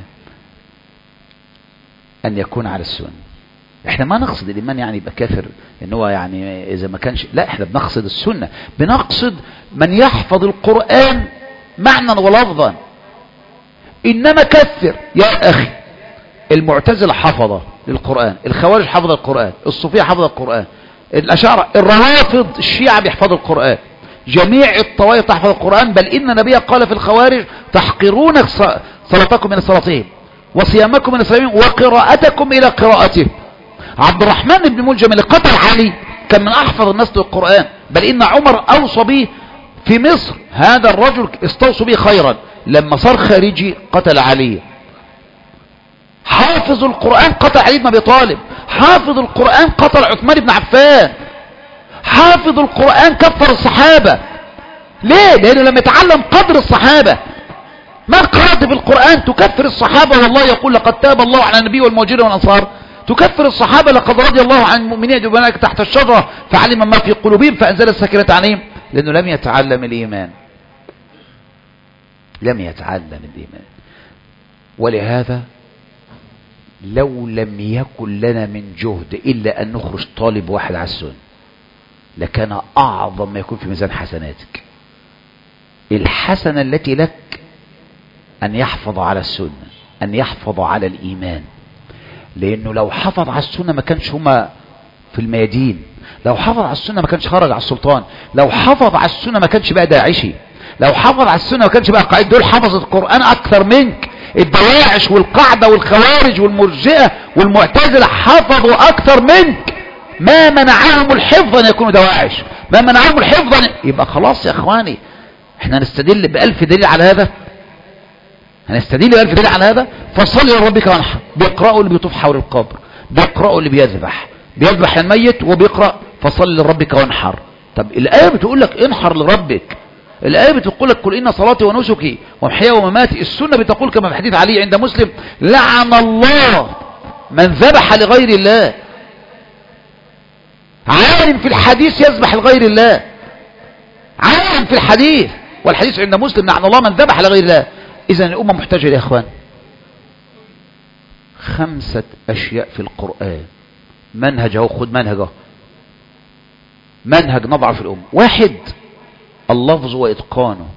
أن يكون على السنة. احنا ما نقصد الإيمان يعني يبقى كافر، إن هو يعني إذا ما كانش، لا، احنا بنقصد السنة، بنقصد من يحفظ القرآن معنى ولفظا. إنما كفر يا أخي، المعتزلة حفظة للقرآن، الخوارج حفظ القرآن، الصوفية حفظ القرآن، الأشاعرة، الروافض، الشيعة بيحفظوا القرآن، جميع الطوائف تحفظ القرآن. بل إن النبي قال في الخوارج: تحقرون صلاتكم من صلاتهم، وصيامكم من صيامهم، وقراءتكم إلى قراءتهم. عبد الرحمن بن ملجم اللي قتل علي كان من أحفظ الناس للقرآن، بل إن عمر أوصى به في مصر، هذا الرجل استوصوا به خيرا، لما صار خارجي قتل علي. حافظ القرآن قتل علي بن أبي طالب، حافظ القرآن قتل عثمان بن عفان، حافظ القرآن كفر الصحابة. ليه؟ لأنه لم يتعلم قدر الصحابة. ما قرأت في القرآن تكفر الصحابة، والله يقول: لقد تاب الله على النبي والمهاجرين والأنصار. تكفر الصحابة: لقد رضي الله عن المؤمنين والملائكة تحت الشجرة فعلم ما في قلوبهم فأنزل السكينة عليهم. لأنه لم يتعلم الإيمان، لم يتعلم الإيمان. ولهذا لو لم يكن لنا من جهد إلا أن نخرج طالب واحد على السنة لكان أعظم ما يكون في ميزان حسناتك. الحسنة التي لك أن يحفظ على السنة، أن يحفظ على الإيمان. لأنه لو حفظ على السنة ما كانش هما في الميادين، لو حفظ على السنة ما كانش خرج على السلطان، لو حفظ على السنة ما كانش بقى داعشي، لو حفظ على السنة ما كانش بقى قائد. دول حفظوا القرآن أكثر منك. الدواعش والقاعدة والخوارج والمرجئة والمعتزلة حفظوا أكثر منك. ما منعهم الحفظ أن يكونوا دواعش، ما منعهم الحفظ يبقى خلاص يا أخواني. احنا نستدل ب1000 دليل على هذا، هنستدل ب1000 دليل على هذا. فصل لربك وانحر، بيقرأوا اللي بيطوف حول القبر، بيقرأوا اللي بيذبح الميت، وبيقرأ فصل لربك وانحر. طب الآية بتقول لك انحر لربك، الآية بتقول لك: قل إن صلاتي ونسكي ومحياي ومماتي. السنة بتقول كما في حديث علي عند مسلم: لعن الله من ذبح لغير الله. عالم في الحديث يذبح لغير الله، عالم في الحديث، والحديث عند مسلم: لعن الله من ذبح لغير الله. إذن الأمة محتاجة يا إخوان 5 أشياء في القرآن. منهجه، خد منهجه، منهج نضع في الأمة. 1 اللفظ وإتقانه.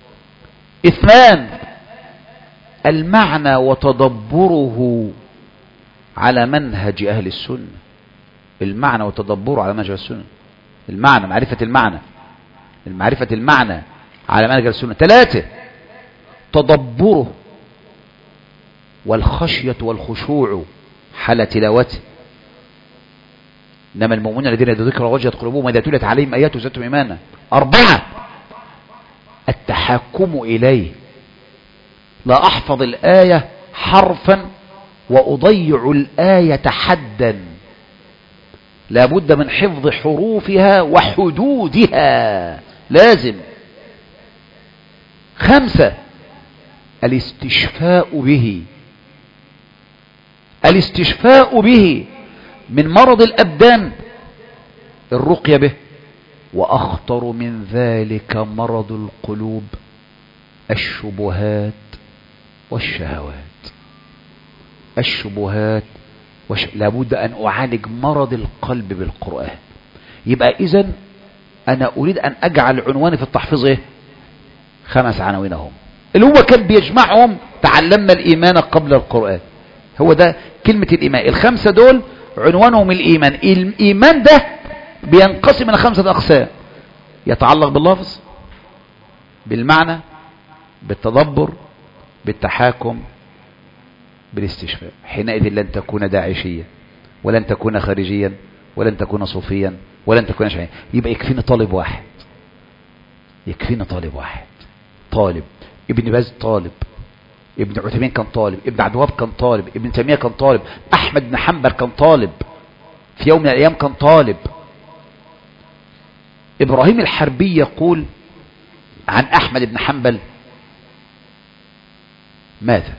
2 المعنى وتدبره على منهج أهل السنة، المعنى وتدبره على منهج السنة، المعنى، معرفة المعنى، معرفة المعنى على منهج السنة. 3 تدبره والخشية والخشوع حال تلاوته. إنما المؤمنون الذين إذا ذكر وجهت قلوبهم وإذا تليت عليهم آياته زادتهم إيمانا. 4 التحكم إليه، لا أحفظ الآية حرفا وأضيع الآية حدا، لابد من حفظ حروفها وحدودها، لازم. 5 الاستشفاء به، الاستشفاء به من مرض الأبدان، الرقية به. وأخطر من ذلك مرض القلوب، الشبهات والشهوات. الشبهات لابد أن أعالج مرض القلب بالقرآن. يبقى إذن أنا أريد أن أجعل عنواني في التحفيظ إيه؟ 5 عناوين هم، اللي هو كان بيجمعهم: تعلمنا الإيمان قبل القرآن. هو ده كلمة الإيمان. ال5 دول عنوانهم الإيمان. الإيمان ده بينقسم إلى 5 أقسام: يتعلق باللفظ، بالمعنى، بالتدبر، بالتحاكم، بالاستشفاء. حينئذ لن تكون داعشيا، ولن تكون خارجيا، ولن تكون صوفيا، ولن تكون شيئا. يبقى يكفينا طالب واحد، يكفينا طالب واحد. طالب ابن باز طالب، ابن عثيمين كان طالب، ابن عبد الوهاب كان طالب، ابن تيمية كان طالب، أحمد بن حنبل كان طالب، في يوم من الأيام كان طالب. إبراهيم الحربي يقول عن أحمد بن حنبل ماذا؟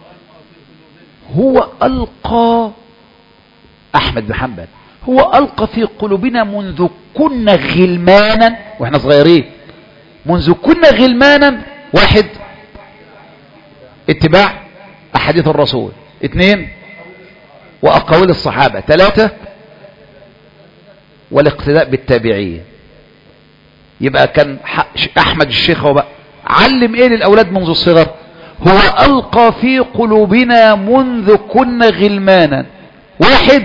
هو ألقى، أحمد بن حنبل هو ألقى في قلوبنا منذ كنا غلمانا وإحنا صغيرين، منذ كنا غلمانا: 1 اتباع أحاديث الرسول، 2 وأقاويل الصحابة، 3 والاقتداء بالتابعين. يبقى كان أحمد الشيخ هو بقى علم إيه للأولاد منذ الصغر؟ هو ألقى في قلوبنا منذ كنا غلمانا. واحد،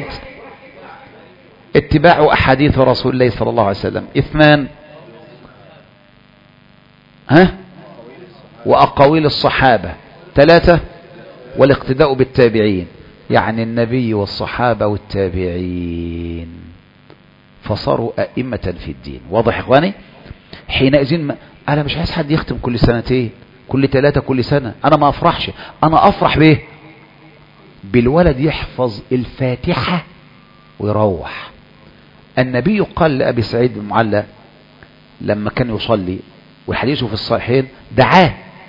اتباع أحاديث رسول الله صلى الله عليه وسلم. اثنان، وأقاويل الصحابة. ثلاثة، والاقتداء بالتابعين، يعني النبي والصحابة والتابعين، فصاروا أئمة في الدين. واضح إخواني؟ حينئذ أنا مش عايز حد يختم كل سنتين، كل 3، كل سنة. أنا ما أفرحش، أنا أفرح به بالولد يحفظ الفاتحة ويروح. النبي قال لأبي سعيد بن المعلى لما كان يصلي، والحديث في الصحيحين، دعاه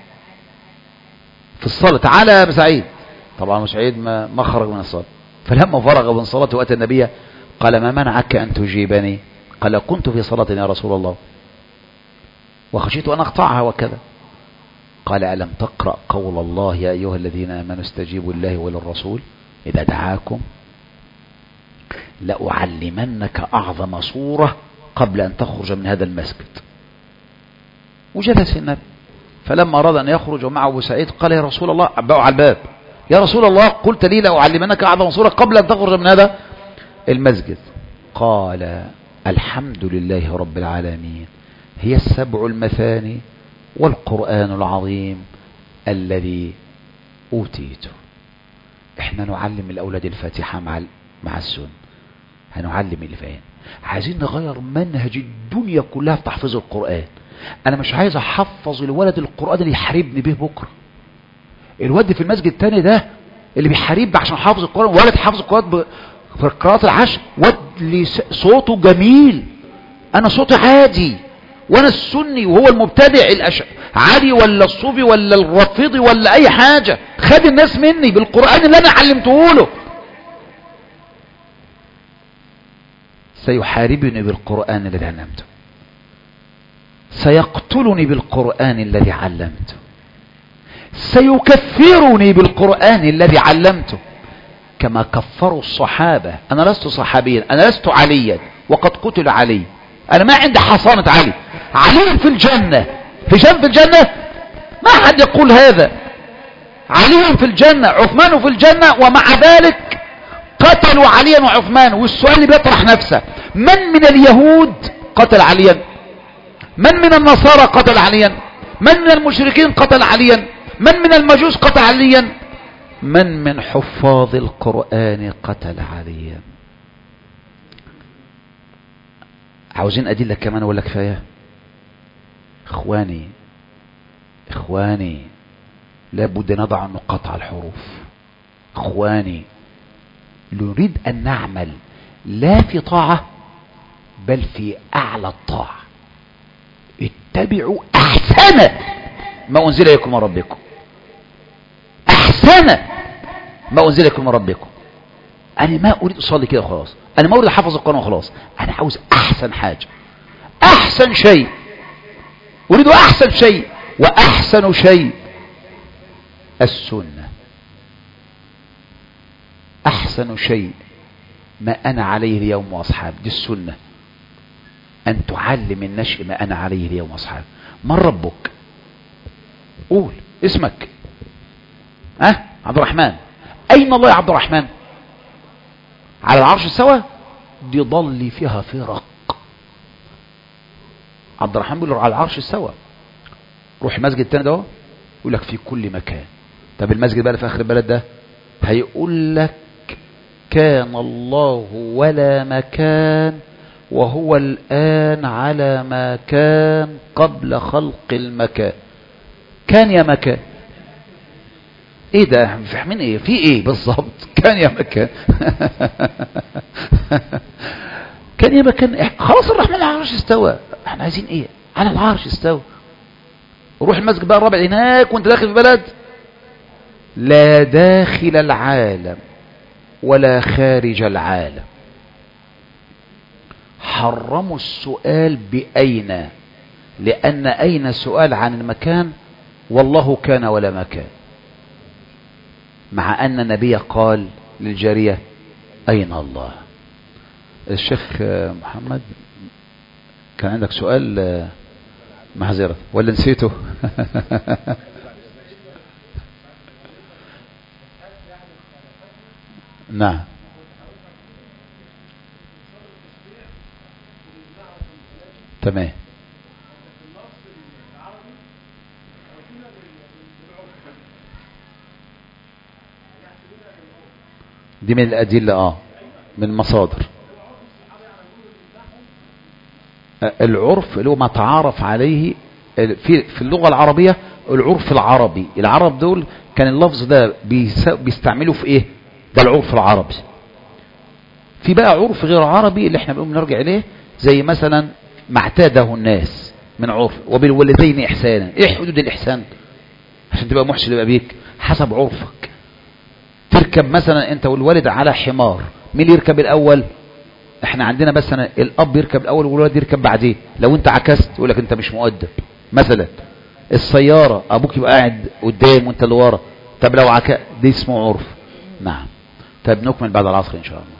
في الصلاة: تعالى يا أبي سعيد. طبعا أبو سعيد ما خرج من الصلاة، فلما فرغ من صلاته وأتى النبي قال: ما منعك أن تجيبني؟ قال: كنت في صلاة يا رسول الله وخشيت أن أقطعها وكذا. قال: ألم تقرأ قول الله: يا أيها الذين آمنوا استجيبوا لله وللرسول إذا دعاكم؟ لأعلمنك أعظم صورة قبل أن تخرج من هذا المسجد. وجلس النبي، فلما أراد أن يخرج ومعه أبو سعيد قال: يا رسول الله، عبأوا على الباب: يا رسول الله، قلت لي لأعلمنك أعظم صورة قبل أن تخرج من هذا المسجد. قال: الحمد لله رب العالمين، هي السبع المثاني والقرآن العظيم الذي أوتيته. احنا نعلم الأولاد الفاتحة مع السنة، هنعلم اللي فين. عايزين نغير منهج الدنيا كلها في تحفيظ القرآن. انا مش عايز احفظ الولد القرآن اللي يحاربني به بكرة. الواد في المسجد التاني ده اللي بيحارب عشان حافظ القرآن، ولد حافظ القرآن في القراءات العشر، واد صوته جميل، انا صوتي عادي، وانا السني وهو المبتدع عادي، ولا الصوفي ولا الرافضي ولا اي حاجة. خد الناس مني بالقرآن اللي انا علمته له. سيحاربني بالقرآن الذي علمته، سيقتلني بالقرآن الذي علمته، سيكفرني بالقرآن الذي علمته، كما كفروا الصحابة. أنا لست صحابيا، أنا لست عليا، وقد قتل علي. أنا ما عندي حصانة علي. علي في الجنة، هشام في الجنة، ما حد يقول هذا. علي في الجنة، عثمان في الجنة، ومع ذلك قتلوا عليا وعثمان. والسؤال اللي بيطرح نفسه: من اليهود قتل عليا؟ من النصارى قتل عليا؟ من المشركين قتل عليا؟ من المجوس قتل عليا؟ من حفاظ القرآن قتل عليا؟ عاوزين أدلة كمان ولا كفاية؟ إخواني لابد نضع النقاط على الحروف. إخواني، نريد أن نعمل لا في طاعة بل في أعلى الطاعة. اتبعوا أحسن ما أنزل إليكم من ربكم، أحسن ما أنزل إليكم من ربكم. أنا ما أريد أصلي كده خلاص، أنا ما أريد أحفظ القرآن خلاص، أنا عاوز أحسن حاجة، أحسن شيء، أريد أحسن شيء، وأحسن شيء السنة. أحسن شيء ما أنا عليه اليوم وأصحابي، دي السنة. أن تعلم النشء ما أنا عليه اليوم وأصحابي. من ربك؟ قول اسمك. عبد الرحمن. أين الله يا عبد الرحمن؟ على العرش استوى، دي ضل فيها فرق. عبد الرحمن بيقول على العرش استوى. روح المسجد التاني ده يقول لك في كل مكان. طب المسجد بقى في آخر البلد ده هيقول لك كان الله ولا مكان وهو الآن على ما كان قبل خلق المكان. كان يا مكان. ايه ده؟ فاهمين ايه؟ في ايه بالظبط؟ كان يا مكان. كان يا مكان. خلاص الرحمن على العرش استوى، احنا عايزين ايه؟ على العرش استوى. روح المسجد بقى الرابع هناك وانت داخل في بلد، لا داخل العالم ولا خارج العالم. حرموا السؤال بأين، لأن أين سؤال عن المكان، والله كان ولا مكان. مع أن النبي قال للجارية أين الله. الشيخ محمد كان عندك سؤال، معذرة ولا نسيته؟ نعم. تمام. دي من الأدلة من المصادر. العرف اللي هو ما تعارف عليه في اللغة العربية. العرف العربي، العرب دول كان اللفظ ده بيستعملوا في ايه؟ ده العرف العربي. في بقى عرف غير عربي اللي احنا بنقوم نرجع اليه، زي مثلا ما اعتاده الناس من عرف. وبالوالدين احسانا. ايه حدود الاحسان عشان تبقى محسن يبقى بيك؟ حسب عرفك. تركب مثلا انت والوالد على حمار، مين يركب الاول؟ احنا عندنا مثلا الاب يركب الاول والولد يركب بعدين. لو انت عكست يقول لك انت مش مؤدب مثلا. السيارة ابوك يبقى قاعد قدام وانت اللي ورا. طب لو دي اسمه عرف. نعم. طب نكمل بعد العصر ان شاء الله.